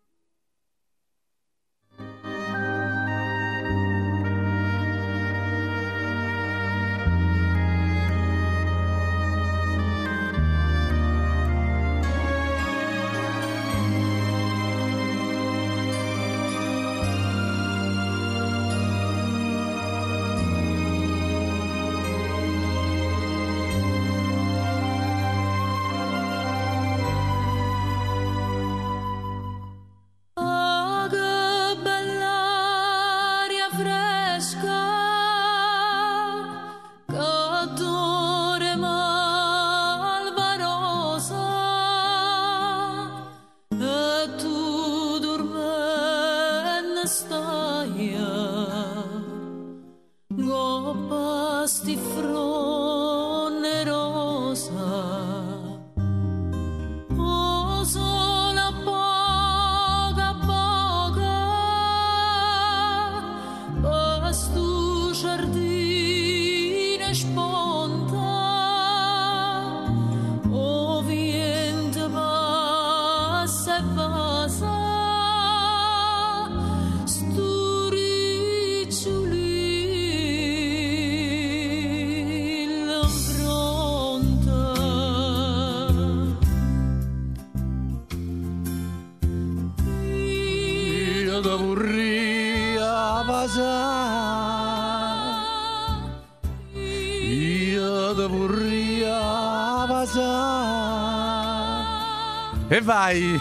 E vai!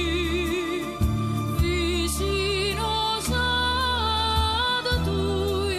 Vicino sa da tu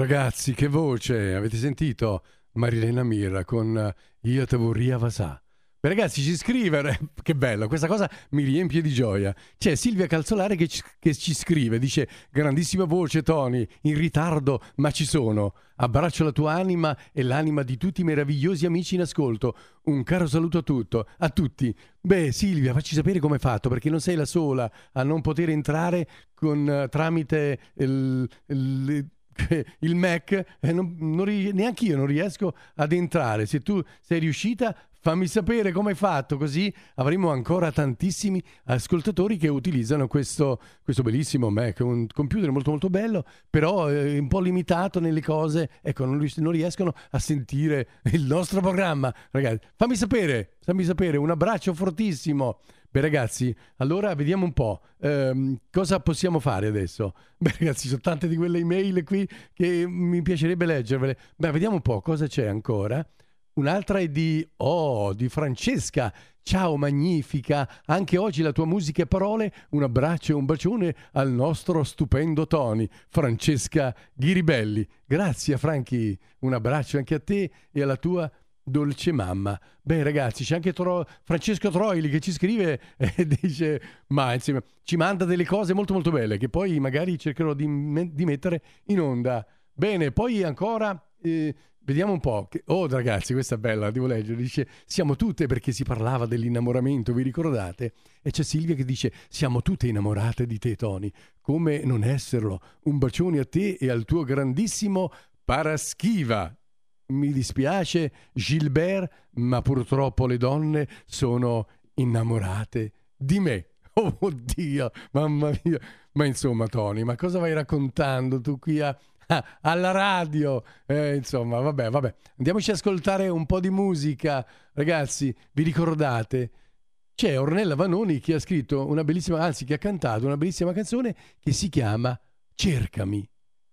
ragazzi, che voce! Avete sentito? Marilena Mirra con Io te vorria vasà. Beh, ragazzi, ci scrive, che bello, questa cosa mi riempie di gioia. C'è Silvia Calzolare che ci, che ci scrive, dice: grandissima voce Tony, in ritardo ma ci sono. Abbraccio la tua anima e l'anima di tutti i meravigliosi amici in ascolto. Un caro saluto a tutto, a tutti. Beh, Silvia, facci sapere come hai fatto, perché non sei la sola a non poter entrare con tramite il, il il Mac, eh, non, non, neanche io non riesco ad entrare. Se tu sei riuscita, fammi sapere come hai fatto, così avremo ancora tantissimi ascoltatori che utilizzano questo, questo bellissimo Mac, un computer molto molto bello, però eh, un po' limitato nelle cose, ecco, non, non riescono a sentire il nostro programma. Ragazzi, fammi sapere, fammi sapere, un abbraccio fortissimo. Beh, ragazzi, allora vediamo un po' ehm, cosa possiamo fare adesso. Beh, ragazzi, sono tante di quelle email qui che mi piacerebbe leggervele. Beh, vediamo un po' cosa c'è ancora. Un'altra è di, oh, di Francesca. Ciao, magnifica. Anche oggi la tua musica e parole. Un abbraccio e un bacione al nostro stupendo Tony. Francesca Ghiribelli. Grazie, Franchi. Un abbraccio anche a te e alla tua dolce mamma. Beh, ragazzi, c'è anche Tro- Francesco Troili che ci scrive e dice, ma insomma, ci manda delle cose molto molto belle che poi magari cercherò di, me- di mettere in onda. Bene, poi ancora eh, vediamo un po'. Che... oh, ragazzi, questa è bella, devo leggere. Dice: siamo tutte, perché si parlava dell'innamoramento, vi ricordate? E c'è Silvia che dice: siamo tutte innamorate di te, Tony. Come non esserlo? Un bacione a te e al tuo grandissimo Paraschiva. Mi dispiace, Gilbert, ma purtroppo le donne sono innamorate di me. Oh Dio, mamma mia. Ma insomma, Tony, ma cosa vai raccontando tu qui a, a, alla radio? Eh, insomma, vabbè, vabbè. Andiamoci ad ascoltare un po' di musica. Ragazzi, vi ricordate? C'è Ornella Vanoni che ha scritto una bellissima, anzi che ha cantato una bellissima canzone che si chiama Cercami.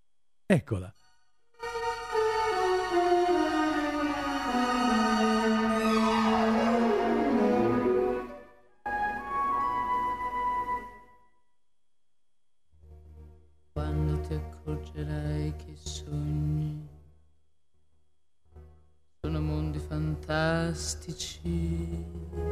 Eccola. Quando ti accorgerai che i sogni sono mondi fantastici,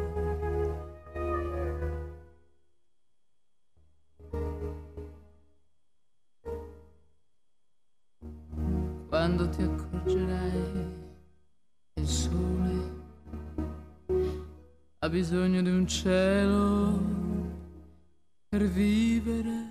quando ti accorgerai che il sole ha bisogno di un cielo per vivere.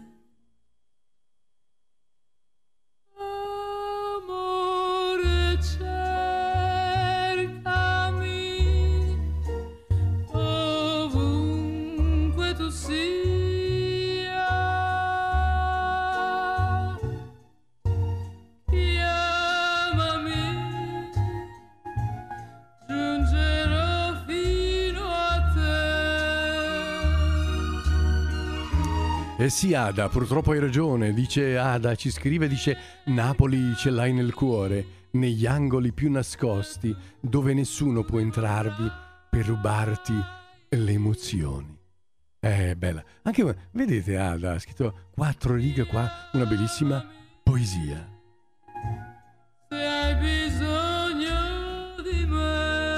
Eh sì, Ada, purtroppo hai ragione, dice Ada, ci scrive, dice: Napoli ce l'hai nel cuore, negli angoli più nascosti, dove nessuno può entrarvi per rubarti le emozioni. È bella. Anche, vedete, Ada ha scritto quattro righe qua, una bellissima poesia. Se hai bisogno di me.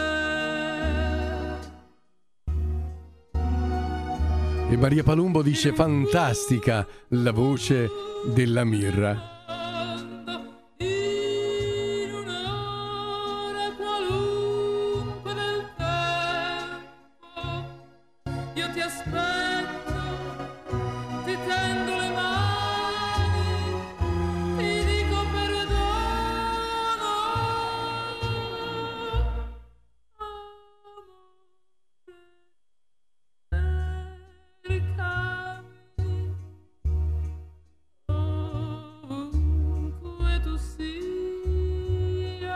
E Maria Palumbo dice: fantastica la voce della Mirra. In un'ora qualunque del tempo io ti aspetto, ti tendo le mani, ti dico perdono. Ovunque tu sia,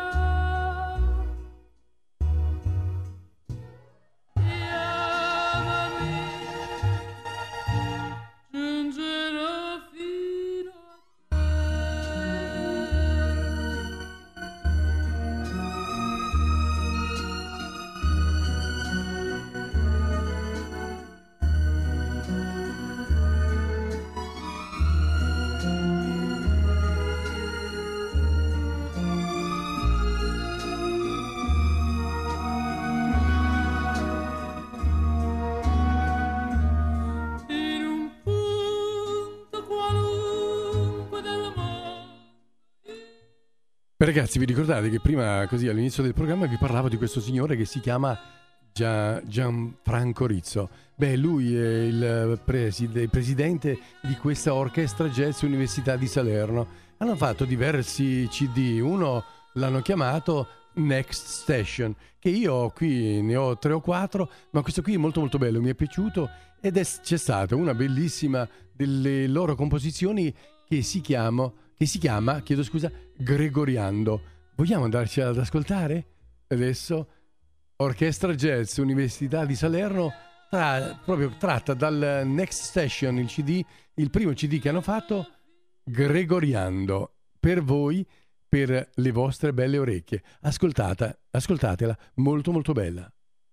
chiamami Ragazzi, vi ricordate che prima, così all'inizio del programma, vi parlavo di questo signore che si chiama Gia- Gianfranco Rizzo? Beh, lui è il, preside- il presidente di questa orchestra jazz Università di Salerno. Hanno fatto diversi C D, uno l'hanno chiamato Next Station, che io qui ne ho tre o quattro, ma questo qui è molto molto bello, mi è piaciuto, ed è, c'è stata una bellissima delle loro composizioni che si chiama, che si chiama, chiedo scusa, Gregoriando. Vogliamo andarci ad ascoltare? Adesso, Orchestra Jazz Università di Salerno, tra, proprio tratta dal Next Station, il C D, il primo C D che hanno fatto, Gregoriando, per voi, per le vostre belle orecchie. Ascoltata, ascoltatela, molto molto bella.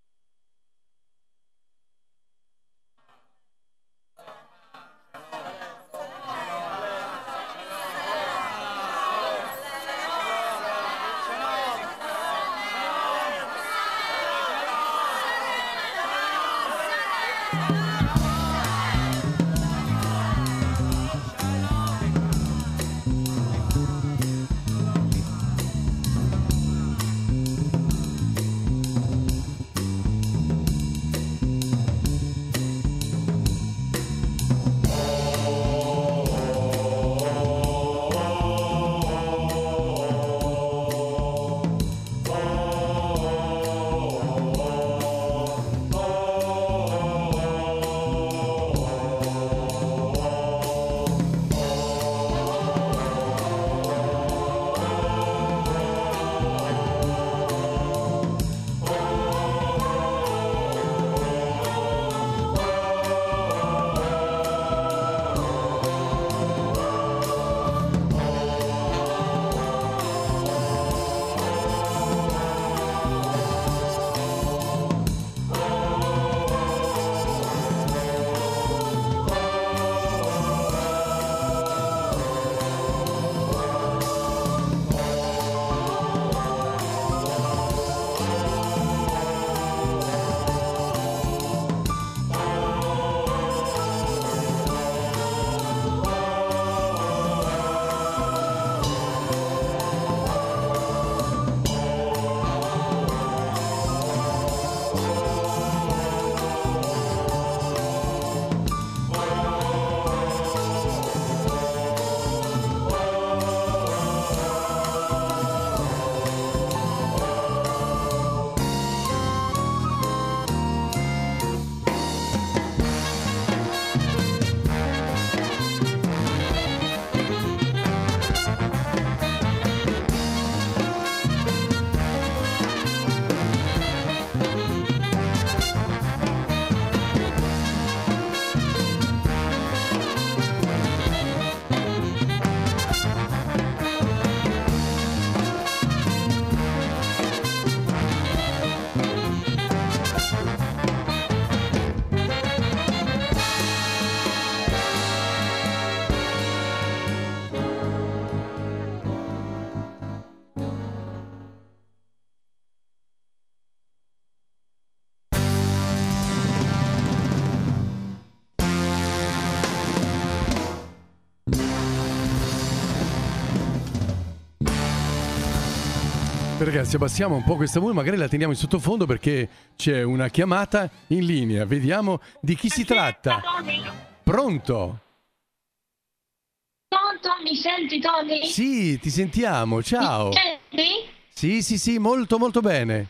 Ragazzi, abbassiamo un po' questa musica, magari la teniamo in sottofondo perché c'è una chiamata in linea. Vediamo di chi si tratta. Pronto? Pronto? Mi senti, Tony? Sì, ti sentiamo. Ciao. Mi senti? Sì, sì, sì, molto molto bene.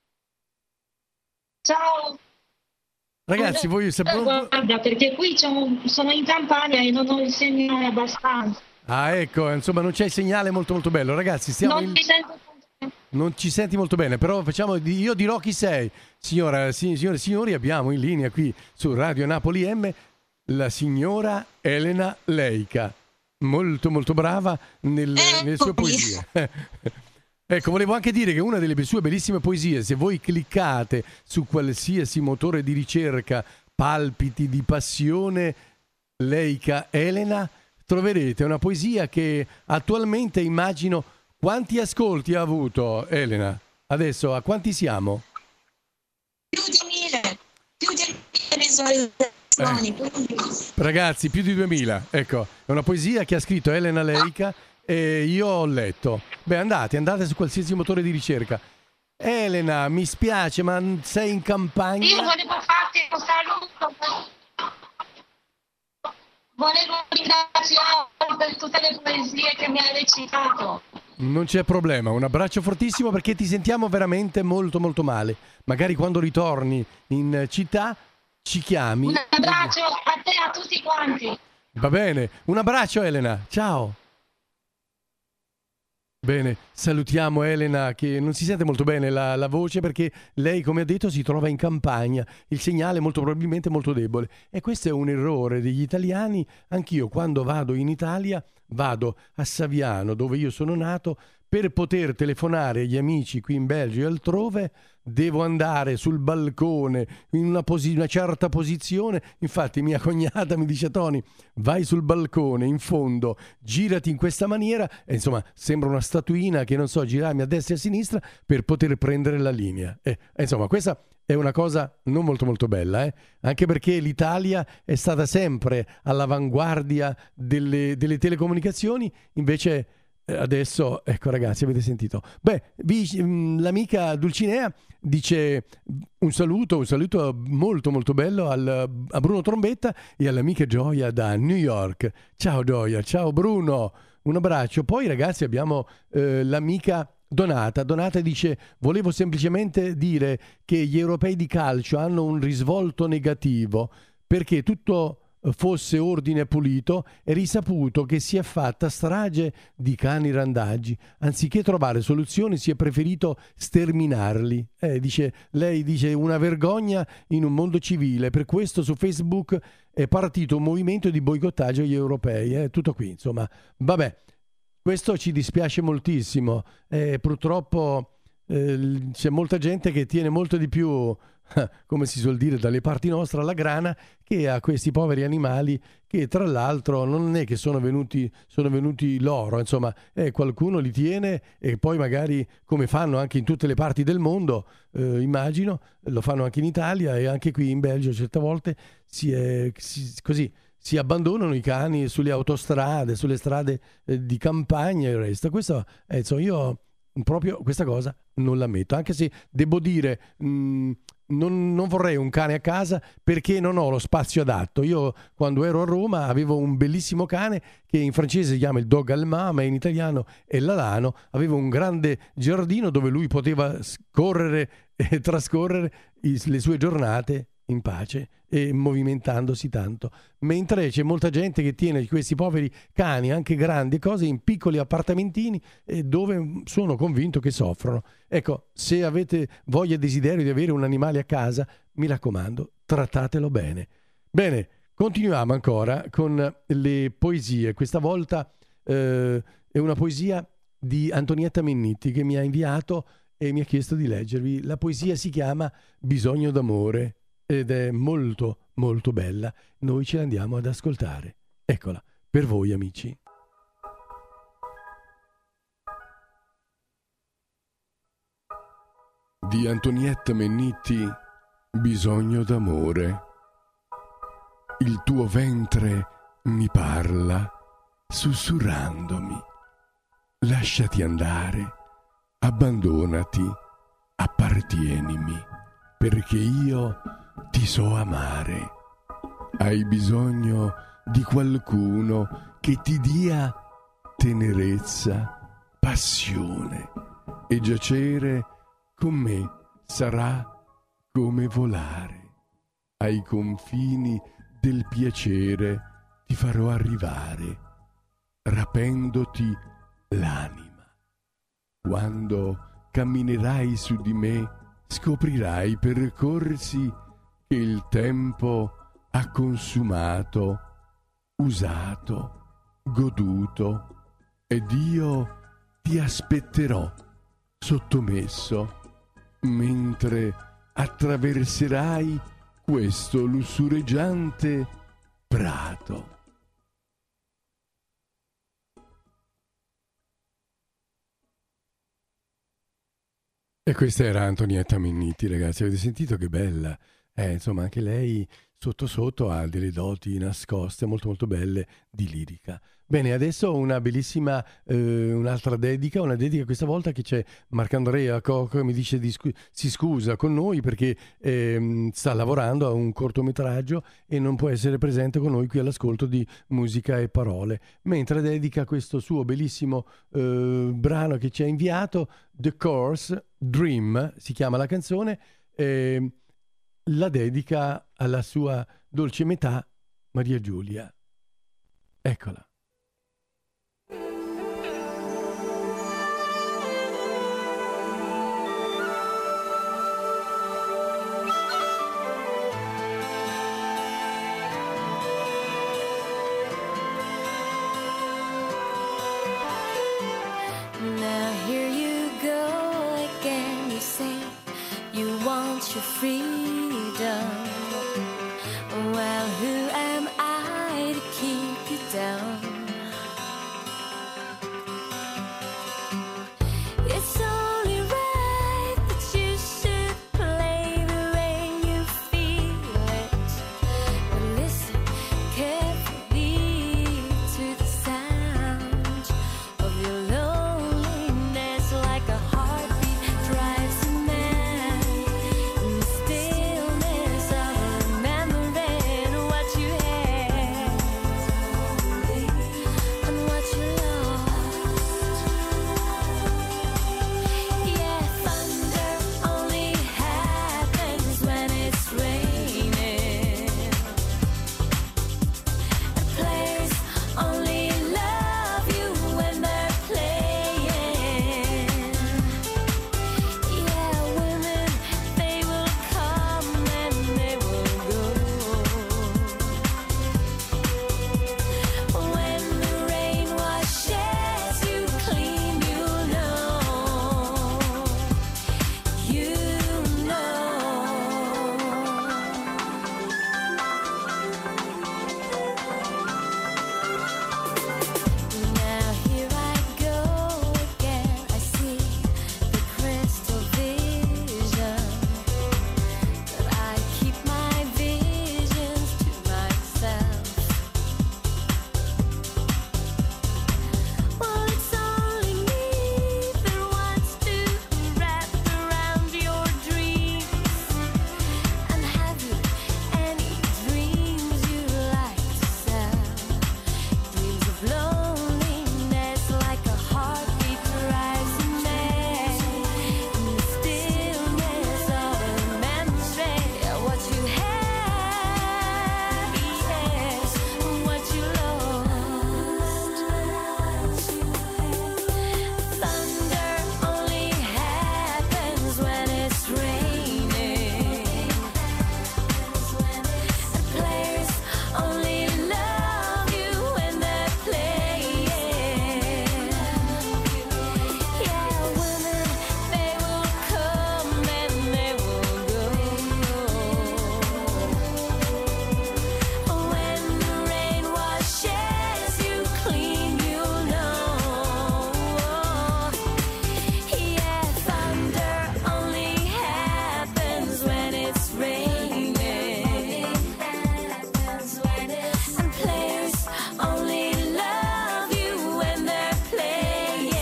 Ciao. Ragazzi, voi eh, sapete... Guarda, perché qui c'è un- sono in campagna e non ho il segnale abbastanza. Ah, ecco, insomma, non c'è il segnale molto molto bello. Ragazzi, stiamo Non in... mi sento. Non ci senti molto bene, però facciamo di- io dirò chi sei. Signora, si- signore e signori, abbiamo in linea qui su Radio Napoli M la signora Elena Leica, molto molto brava nel- nelle sue poesie. Ecco, volevo anche dire che una delle sue bellissime poesie, se voi cliccate su qualsiasi motore di ricerca, palpiti di passione, Leica Elena, troverete una poesia che attualmente immagino... Quanti ascolti ha avuto, Elena? Adesso, a quanti siamo? Più di mille, più di mille visualizzazioni. Ragazzi, più di duemila. Ecco, è una poesia che ha scritto Elena Leica e io ho letto. Beh, andate, andate su qualsiasi motore di ricerca. Elena, mi spiace, ma sei in campagna? Io volevo farti un saluto. Volevo ringraziarti per tutte le poesie che mi hai recitato. Non c'è problema, un abbraccio fortissimo perché ti sentiamo veramente molto molto male. Magari quando ritorni in città ci chiami. Un abbraccio a te e a tutti quanti. Va bene, un abbraccio Elena, ciao. Bene, salutiamo Elena che non si sente molto bene la, la voce perché lei, come ha detto, si trova in campagna, il segnale molto probabilmente molto debole e questo è un errore degli italiani. Anch'io quando vado in Italia vado a Saviano, dove io sono nato, per poter telefonare agli amici qui in Belgio e altrove devo andare sul balcone in una, posi- una certa posizione. Infatti mia cognata mi dice: Tony, vai sul balcone in fondo, girati in questa maniera, e insomma sembra una statuina che non so girarmi a destra e a sinistra per poter prendere la linea. E, e insomma questa è una cosa non molto molto bella, eh? Anche perché l'Italia è stata sempre all'avanguardia delle, delle telecomunicazioni, invece adesso, ecco ragazzi, avete sentito. Beh, vi, l'amica Dulcinea dice un saluto, un saluto molto molto bello al, a Bruno Trombetta e all'amica Gioia da New York. Ciao Gioia, ciao Bruno, un abbraccio. Poi ragazzi abbiamo eh, l'amica Donata. Donata dice: volevo semplicemente dire che gli europei di calcio hanno un risvolto negativo perché tutto fosse ordine pulito, è risaputo che si è fatta strage di cani randaggi. Anziché trovare soluzioni si è preferito sterminarli. Eh, dice, lei dice una vergogna in un mondo civile. Per questo su Facebook è partito un movimento di boicottaggio agli europei. Eh, tutto qui, insomma. Vabbè, questo ci dispiace moltissimo. Eh, purtroppo eh, c'è molta gente che tiene molto di più, come si suol dire dalle parti nostre, alla grana, che a questi poveri animali che tra l'altro non è che sono venuti, sono venuti loro, insomma, eh, qualcuno li tiene e poi magari, come fanno anche in tutte le parti del mondo, eh, immagino, lo fanno anche in Italia e anche qui in Belgio certe volte si è si, così si abbandonano i cani sulle autostrade, sulle strade eh, di campagna e il resto. Questo, eh, insomma, io proprio questa cosa non la metto, anche se devo dire mh, non, non vorrei un cane a casa perché non ho lo spazio adatto. Io quando ero a Roma avevo un bellissimo cane che in francese si chiama il dog allemand, ma in italiano è l'alano. Avevo un grande giardino dove lui poteva correre e trascorrere i, le sue giornate in pace e movimentandosi tanto, mentre c'è molta gente che tiene questi poveri cani, anche grandi cose, in piccoli appartamentini eh, dove sono convinto che soffrono. Ecco, se avete voglia e desiderio di avere un animale a casa, mi raccomando, trattatelo bene. Bene, continuiamo ancora con le poesie. Questa volta eh, è una poesia di Antonietta Mennitti che mi ha inviato e mi ha chiesto di leggervi. La poesia si chiama Bisogno d'amore ed è molto molto bella. Noi ce l'andiamo ad ascoltare. Eccola, per voi amici. Di Antonietta Mennitti, Bisogno d'amore. Il tuo ventre mi parla sussurrandomi. Lasciati andare, abbandonati, appartienimi, perché io ti so amare. Hai bisogno di qualcuno che ti dia tenerezza, passione, e giacere con me sarà come volare. Ai confini del piacere ti farò arrivare, rapendoti l'anima. Quando camminerai su di me, scoprirai percorsi che il tempo ha consumato, usato, goduto, ed io ti aspetterò sottomesso mentre attraverserai questo lussureggiante prato. E questa era Antonietta Mennitti, ragazzi, avete sentito che bella? Eh, insomma, anche lei sotto sotto ha delle doti nascoste molto molto belle di lirica. Bene, adesso una bellissima, eh, un'altra dedica, una dedica questa volta che c'è Marcandrea Coco che mi dice di scu- si scusa con noi perché eh, sta lavorando a un cortometraggio e non può essere presente con noi qui all'ascolto di Musica e Parole, mentre dedica questo suo bellissimo eh, brano che ci ha inviato, The Course, Dream, si chiama la canzone, eh, la dedica alla sua dolce metà, Maria Giulia. Eccola. Now here you go again, you say you want your freedom. Well, who am I to keep you down? It's only right that you should play the way you feel it. But listen carefully to the sound of your loneliness, like a heartbeat drives you mad. In the stillness of remembering what you had and what you lost. Yeah, thunder only happens when it's raining. And players only love you when they're playing. Yeah, women, they will come and they will go. When the rain washes you clean, you know, you know. Now here I go again, I see the crystal vision, but I keep my visions to myself. Well, it's only me that wants to wrap around your dreams. And have you any dreams you like to sell? Dreams of loneliness, like a heartbeat drives you mad. In the stillness of remembering what you had, yes, what you lost. Thunder only happens when it's raining. And players only love you when they're playing. Yeah, women, they will come and they will go. When the rain washes you clean, you know. Yeah, thunder only happens when it's raining. And players only love you when they're playing.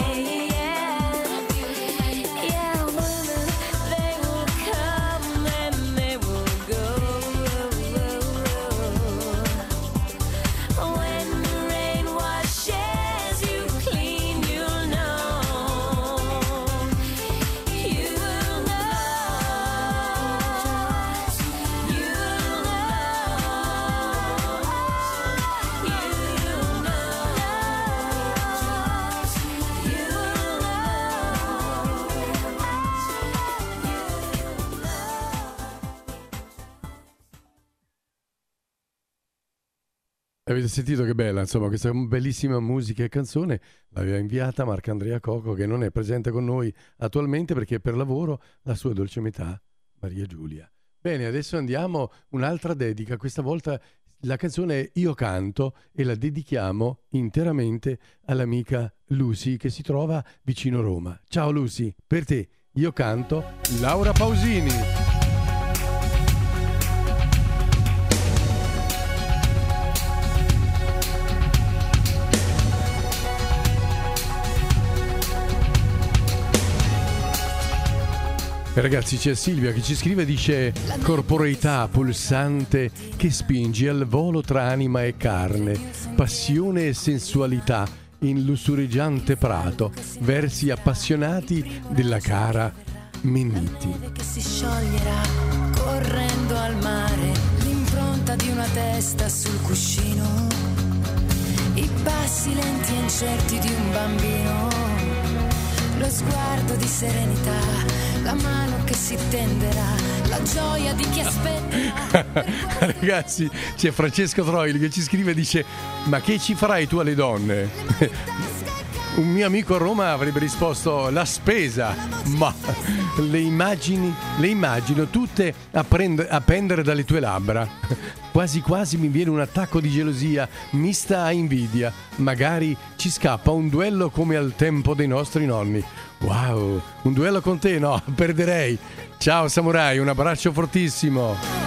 Yeah, women, they will come and they will go. When the rain washes you clean, you know, you know, you Avete sentito che bella, insomma, questa bellissima musica e canzone l'aveva inviata Marcandrea Coco, che non è presente con noi attualmente perché per lavoro la sua dolce metà, Maria Giulia. Bene, adesso andiamo un'altra dedica, questa volta la canzone è Io canto e la dedichiamo interamente all'amica Lucy che si trova vicino Roma. Ciao Lucy, per te Io canto, Laura Pausini. E ragazzi, c'è Silvia che ci scrive, dice: corporeità pulsante che spinge al volo tra anima e carne, passione e sensualità in lussureggiante prato, versi appassionati della cara Menniti. Che si scioglierà correndo al mare, l'impronta di una testa sul cuscino, i passi lenti e incerti di un bambino, lo sguardo di serenità, la mano che si tenderà, la gioia di chi aspetta. Ragazzi, c'è Francesco Troili che ci scrive, dice: ma che ci farai tu alle donne? Un mio amico a Roma avrebbe risposto: la spesa. Ma le immagini, le immagino tutte a, prend- a pendere dalle tue labbra. Quasi quasi mi viene un attacco di gelosia mista a invidia. Magari ci scappa un duello come al tempo dei nostri nonni. Wow, un duello con te? No, perderei. Ciao Samurai, un abbraccio fortissimo.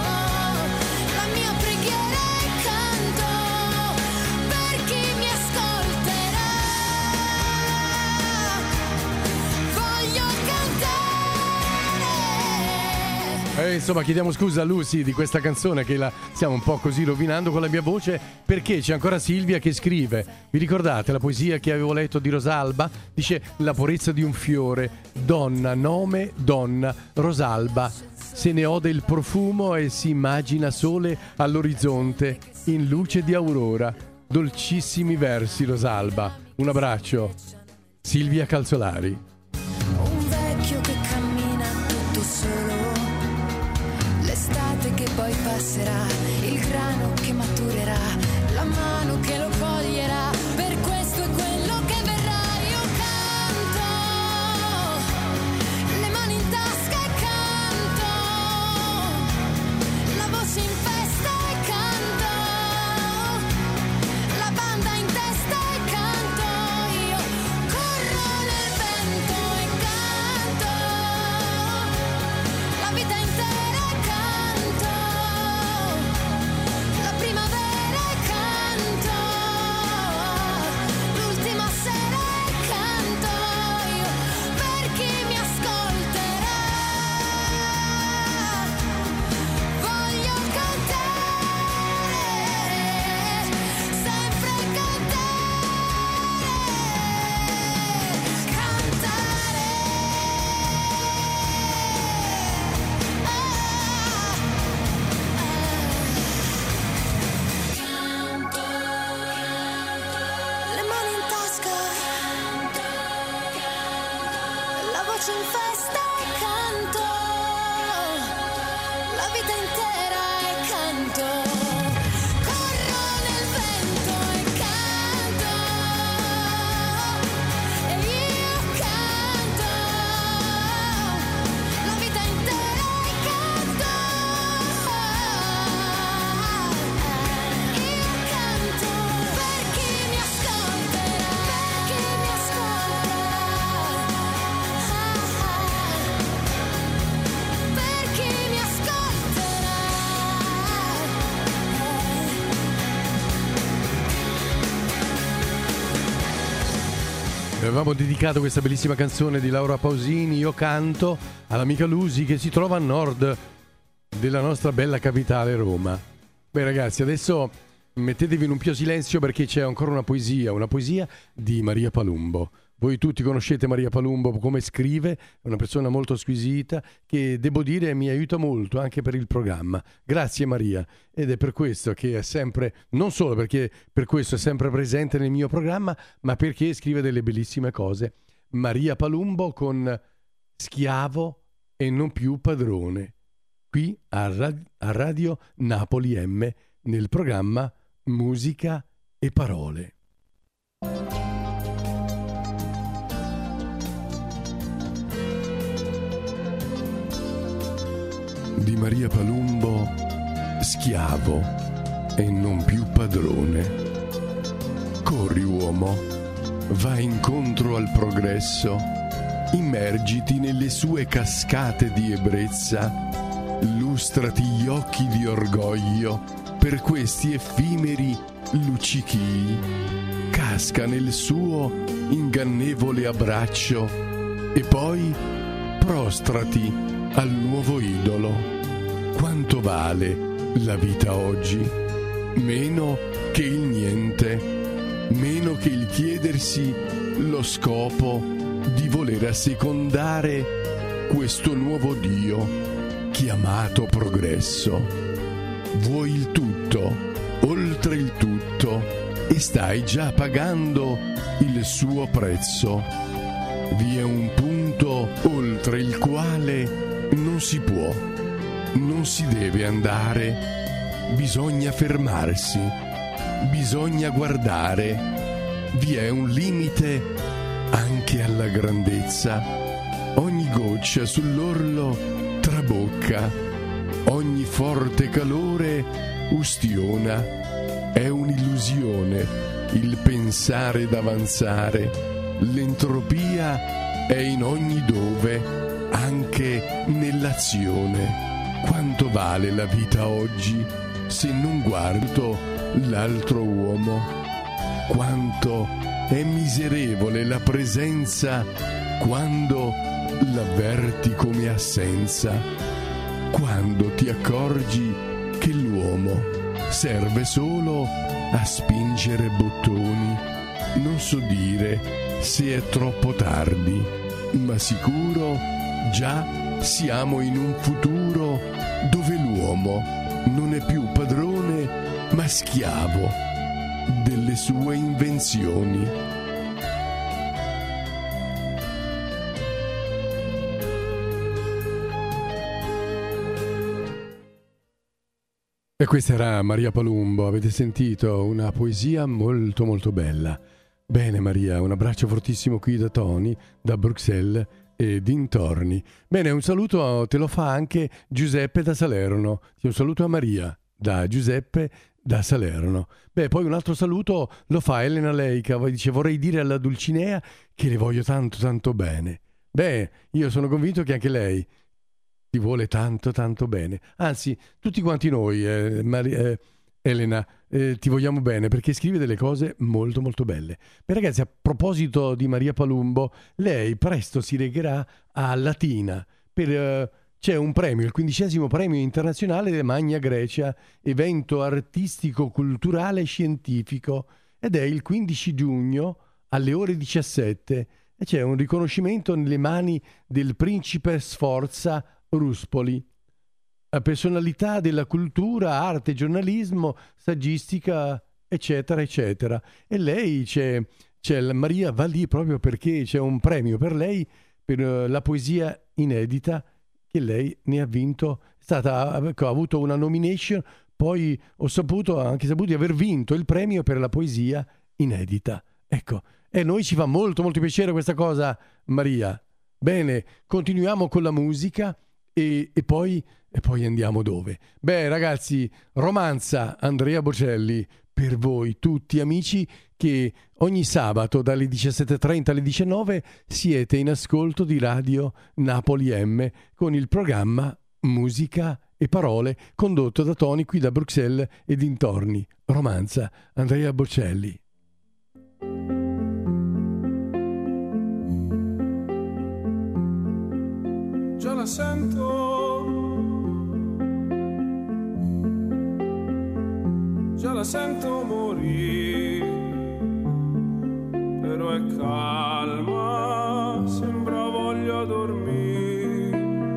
Eh, insomma, chiediamo scusa a Lucy di questa canzone che la stiamo un po' così rovinando con la mia voce, perché c'è ancora Silvia che scrive: vi ricordate la poesia che avevo letto di Rosalba? Dice: la purezza di un fiore, donna, nome, donna, Rosalba, se ne ode il profumo e si immagina sole all'orizzonte in luce di aurora. Dolcissimi versi, Rosalba. Un abbraccio. Silvia Calzolari. Un vecchio che cammina tutto solo, l'estate che poi passerà, il grano che maturerà, la mano che lo coglierà, per questo è quello che verrà. Io canto, le mani in tasca e canto, la voce in festa e canto, la banda in testa e canto, io corro nel vento e canto, la vita intera e canto, la primavera e canto, l'ultima sera e canto, io per chi mi ascolterà voglio cantare, sempre cantare, cantare. Le mani in tasca, la voce in festa e canto, la vita intera e canto, corro nel vento e canto, e io canto, la vita intera e canto, io canto, per chi mi ascolterà, per chi mi ascolterà, per chi mi ascolterà. Avevamo dedicato questa bellissima canzone di Laura Pausini, Io canto, all'amica Lucy che si trova a nord della nostra bella capitale Roma. Beh ragazzi, adesso mettetevi in un pio silenzio perché c'è ancora una poesia, una poesia di Maria Palumbo. Voi tutti conoscete Maria Palumbo, come scrive, è una persona molto squisita che, devo dire, mi aiuta molto anche per il programma. Grazie Maria, ed è per questo che è sempre, non solo perché per questo è sempre presente nel mio programma, ma perché scrive delle bellissime cose. Maria Palumbo con Schiavo e non più padrone, qui a, Ra- a Radio Napoli M, nel programma Musica e Parole. Di Maria Palumbo, Schiavo e non più padrone. Corri uomo, vai incontro al progresso, immergiti nelle sue cascate di ebbrezza, lustrati gli occhi di orgoglio per questi effimeri luccichii, casca nel suo ingannevole abbraccio e poi prostrati al nuovo idolo. Quanto vale la vita oggi? Meno che il niente, meno che il chiedersi lo scopo di voler assecondare questo nuovo Dio chiamato progresso. Vuoi il tutto, oltre il tutto, e stai già pagando il suo prezzo. Vi è un punto oltre il quale non si può, non si deve andare, bisogna fermarsi, bisogna guardare. Vi è un limite anche alla grandezza. Ogni goccia sull'orlo trabocca, ogni forte calore ustiona. È un'illusione il pensare d'avanzare. L'entropia è in ogni dove, anche nell'azione. Quanto vale la vita oggi se non guardo l'altro uomo? Quanto è miserevole la presenza quando l'avverti come assenza, quando ti accorgi che l'uomo serve solo a spingere bottoni. Non so dire se è troppo tardi, ma sicuro già siamo in un futuro dove l'uomo non è più padrone ma schiavo delle sue invenzioni. E questa era Maria Palumbo, avete sentito? Una poesia molto molto bella. Bene Maria, un abbraccio fortissimo qui da Tony, da Bruxelles e dintorni. Bene, un saluto te lo fa anche Giuseppe da Salerno. Un saluto a Maria da Giuseppe da Salerno. Beh, poi un altro saluto lo fa Elena Leica, dice: vorrei dire alla Dulcinea che le voglio tanto tanto bene. Beh, io sono convinto che anche lei ti vuole tanto tanto bene. Anzi, tutti quanti noi, eh, Maria, eh, Elena, eh, ti vogliamo bene, perché scrive delle cose molto molto belle. Beh ragazzi, a proposito di Maria Palumbo, lei presto si regherà a Latina per... Eh, c'è un premio, il quindicesimo premio internazionale di Magna Grecia, evento artistico, culturale e scientifico, ed è il quindici giugno alle ore diciassette e c'è un riconoscimento nelle mani del principe Sforza Ruspoli. La personalità della cultura, arte, giornalismo, saggistica, eccetera, eccetera. E lei c'è, c'è la Maria va lì proprio perché c'è un premio per lei, per la poesia inedita, che lei ne ha vinto, è stata, ecco, ha avuto una nomination, poi ho saputo, anche saputo di aver vinto il premio per la poesia inedita. Ecco, e noi ci fa molto molto piacere questa cosa, Maria. Bene, continuiamo con la musica e, e poi... E poi andiamo dove? Beh ragazzi, romanza Andrea Bocelli per voi tutti amici che ogni sabato dalle diciassette e trenta alle diciannove siete in ascolto di Radio Napoli M con il programma Musica e Parole condotto da Tony qui da Bruxelles e dintorni. Romanza Andrea Bocelli. Già la sento, già la sento morire, però è calma, sembra voglia dormire.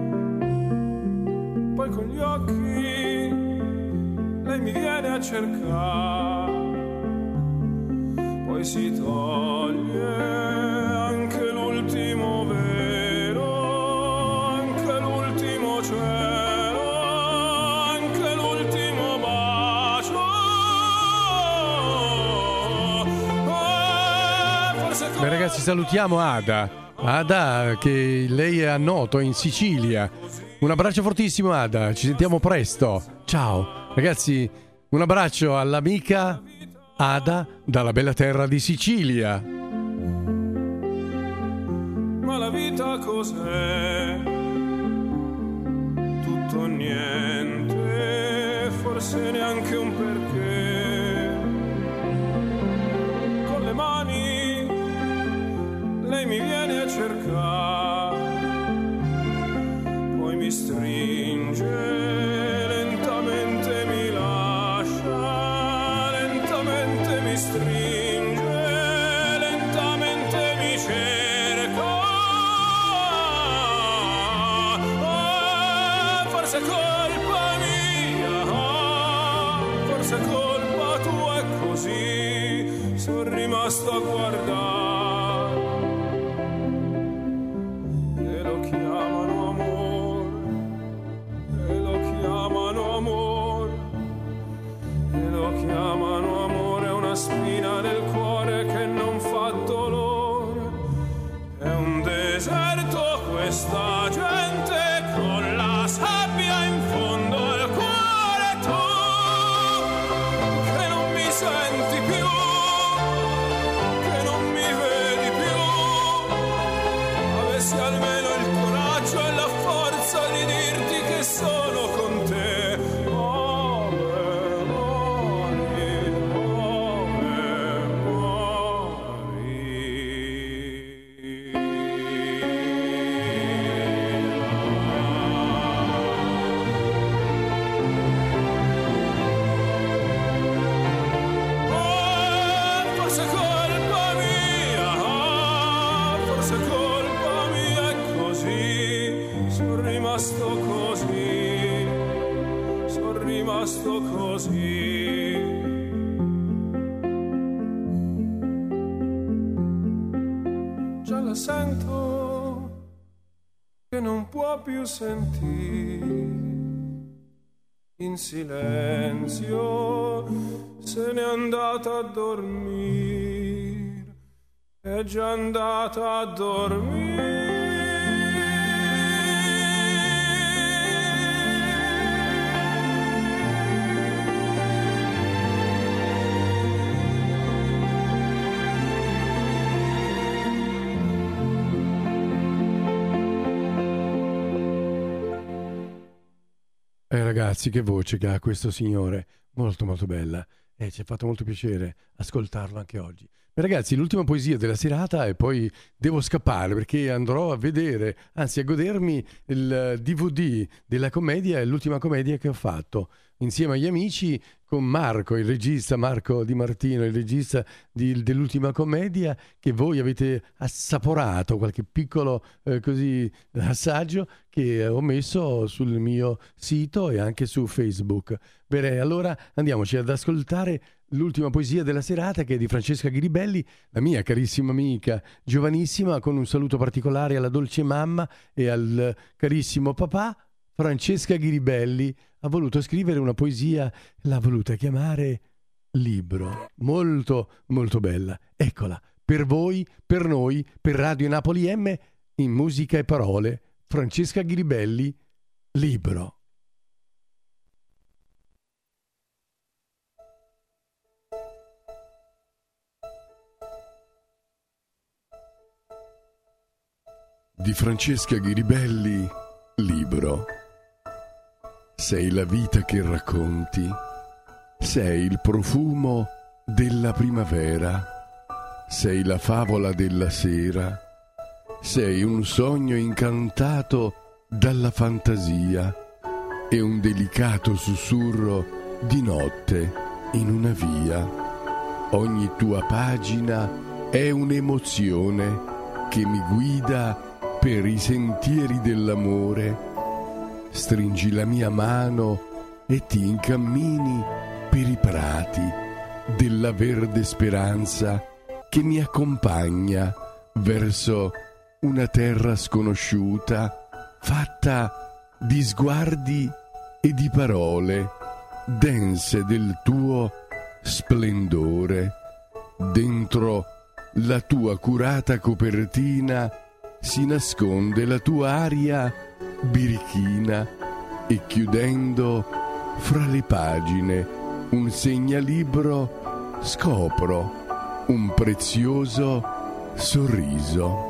Poi con gli occhi lei mi viene a cercare, poi si toglie anche l'ultimo vero, anche l'ultimo cielo, anche l'ultimo bacio. Beh ragazzi, salutiamo Ada. Ada, che lei è a Noto, in Sicilia. Un abbraccio fortissimo Ada, ci sentiamo presto. Ciao. Ragazzi, un abbraccio all'amica Ada dalla bella terra di Sicilia. Ma la vita cos'è? Tutto o niente, forse neanche un perché. Con le mani lei mi viene a cercare, forse è colpa mia, forse è colpa tua, è così, sono rimasto a guardare. E lo chiamano amore, e lo chiamano amore, e lo chiamano amore, una spina nel cuore che non fa dolore. È un deserto questa gente con la sabbia in fondo al cuore, tu che non mi senti più, che non mi vedi più. Avessi almeno il coraggio e la forza di dirti che sono con te. Rimasto così, sono rimasto così. Già la sento che non può più sentire. In silenzio se n'è andata a dormire, è già andata a dormire. Eh, ragazzi, che voce che ha questo signore, molto molto bella, e ci ha fatto molto piacere ascoltarlo anche oggi. Beh, ragazzi, l'ultima poesia della serata e poi devo scappare perché andrò a vedere, anzi a godermi il D V D della commedia, è l'ultima commedia che ho fatto insieme agli amici con Marco, il regista Marco Di Martino, il regista di, dell'ultima commedia, che voi avete assaporato, qualche piccolo eh, così assaggio che ho messo sul mio sito e anche su Facebook. Bene, allora andiamoci ad ascoltare l'ultima poesia della serata, che è di Francesca Ghiribelli, la mia carissima amica, giovanissima, con un saluto particolare alla dolce mamma e al carissimo papà. Francesca Ghiribelli ha voluto scrivere una poesia, l'ha voluta chiamare Libro, molto molto bella. Eccola, per voi, per noi, per Radio Napoli M, in musica e parole, Francesca Ghiribelli, Libro. Di Francesca Ghiribelli, Libro. Sei la vita che racconti, sei il profumo della primavera, sei la favola della sera, sei un sogno incantato dalla fantasia e un delicato sussurro di notte in una via. Ogni tua pagina è un'emozione che mi guida per i sentieri dell'amore. Stringi la mia mano e ti incammini per i prati della verde speranza che mi accompagna verso una terra sconosciuta, fatta di sguardi e di parole dense del tuo splendore. Dentro la tua curata copertina si nasconde la tua aria birichina e chiudendo fra le pagine un segnalibro scopro un prezioso sorriso.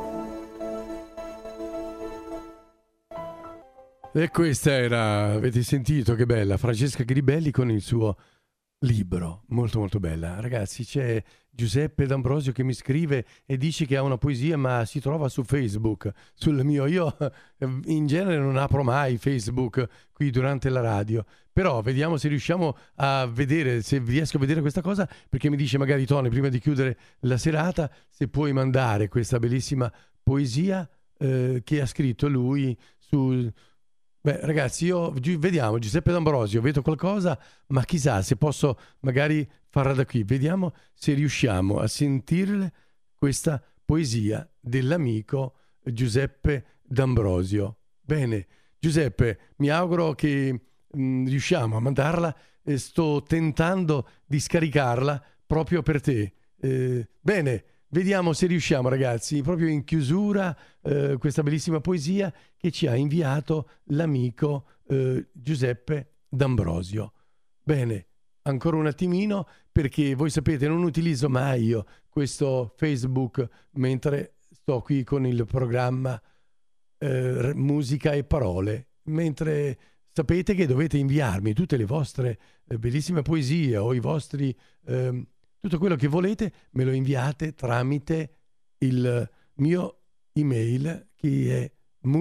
E questa era, avete sentito che bella, Francesca Ghiribelli con il suo Libro, molto molto bella. Ragazzi, c'è Giuseppe D'Ambrosio che mi scrive e dice che ha una poesia ma si trova su Facebook, sul mio. Io in genere non apro mai Facebook qui durante la radio, però vediamo se riusciamo a vedere, se riesco a vedere questa cosa, perché mi dice magari Tony, prima di chiudere la serata, se puoi mandare questa bellissima poesia eh, che ha scritto lui su Beh, ragazzi, io Gi- vediamo Giuseppe D'Ambrosio, vedo qualcosa, ma chissà se posso magari farla da qui. Vediamo se riusciamo a sentire questa poesia dell'amico Giuseppe D'Ambrosio. Bene, Giuseppe, mi auguro che mh, riusciamo a mandarla. Eh, sto tentando di scaricarla proprio per te. Eh, bene, vediamo se riusciamo, ragazzi, proprio in chiusura, eh, questa bellissima poesia che ci ha inviato l'amico eh, Giuseppe D'Ambrosio. Bene, ancora un attimino, perché voi sapete non utilizzo mai io questo Facebook mentre sto qui con il programma eh, Musica e Parole, mentre sapete che dovete inviarmi tutte le vostre eh, bellissime poesie o i vostri eh, tutto quello che volete, me lo inviate tramite il mio email, che è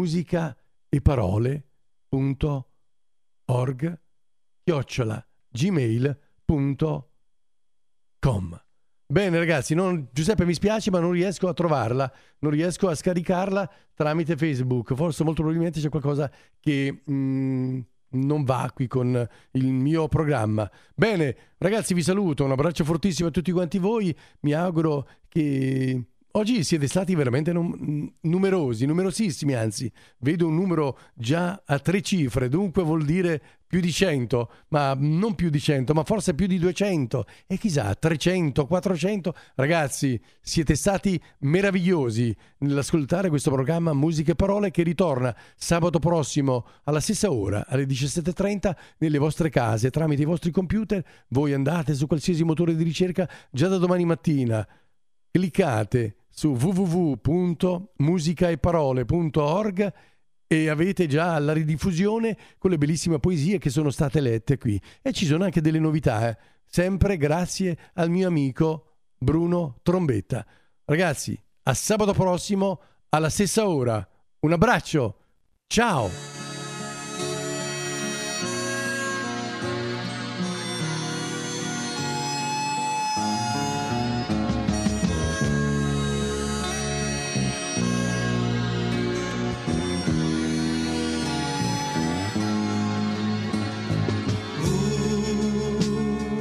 musicaeparole.org chiocciola gmail punto com. Bene ragazzi, non, Giuseppe mi spiace ma non riesco a trovarla, non riesco a scaricarla tramite Facebook, forse molto probabilmente c'è qualcosa che mh, non va qui con il mio programma. Bene ragazzi, vi saluto, un abbraccio fortissimo a tutti quanti voi, mi auguro che oggi siete stati veramente num- numerosi, numerosissimi, anzi vedo un numero già a tre cifre, dunque vuol dire più di cento, ma non più di cento, ma forse più di duecento e chissà trecento, quattrocento. Ragazzi, siete stati meravigliosi nell'ascoltare questo programma Musica e Parole, che ritorna sabato prossimo alla stessa ora, alle diciassette e trenta, nelle vostre case, tramite i vostri computer. Voi andate su qualsiasi motore di ricerca già da domani mattina, cliccate su w w w punto musicaeparole punto org e avete già la ridiffusione con le bellissime poesie che sono state lette qui. E ci sono anche delle novità, eh? Sempre grazie al mio amico Bruno Trombetta. Ragazzi, a sabato prossimo alla stessa ora. Un abbraccio, ciao!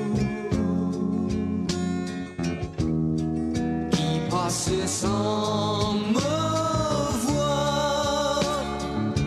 Qui passe sans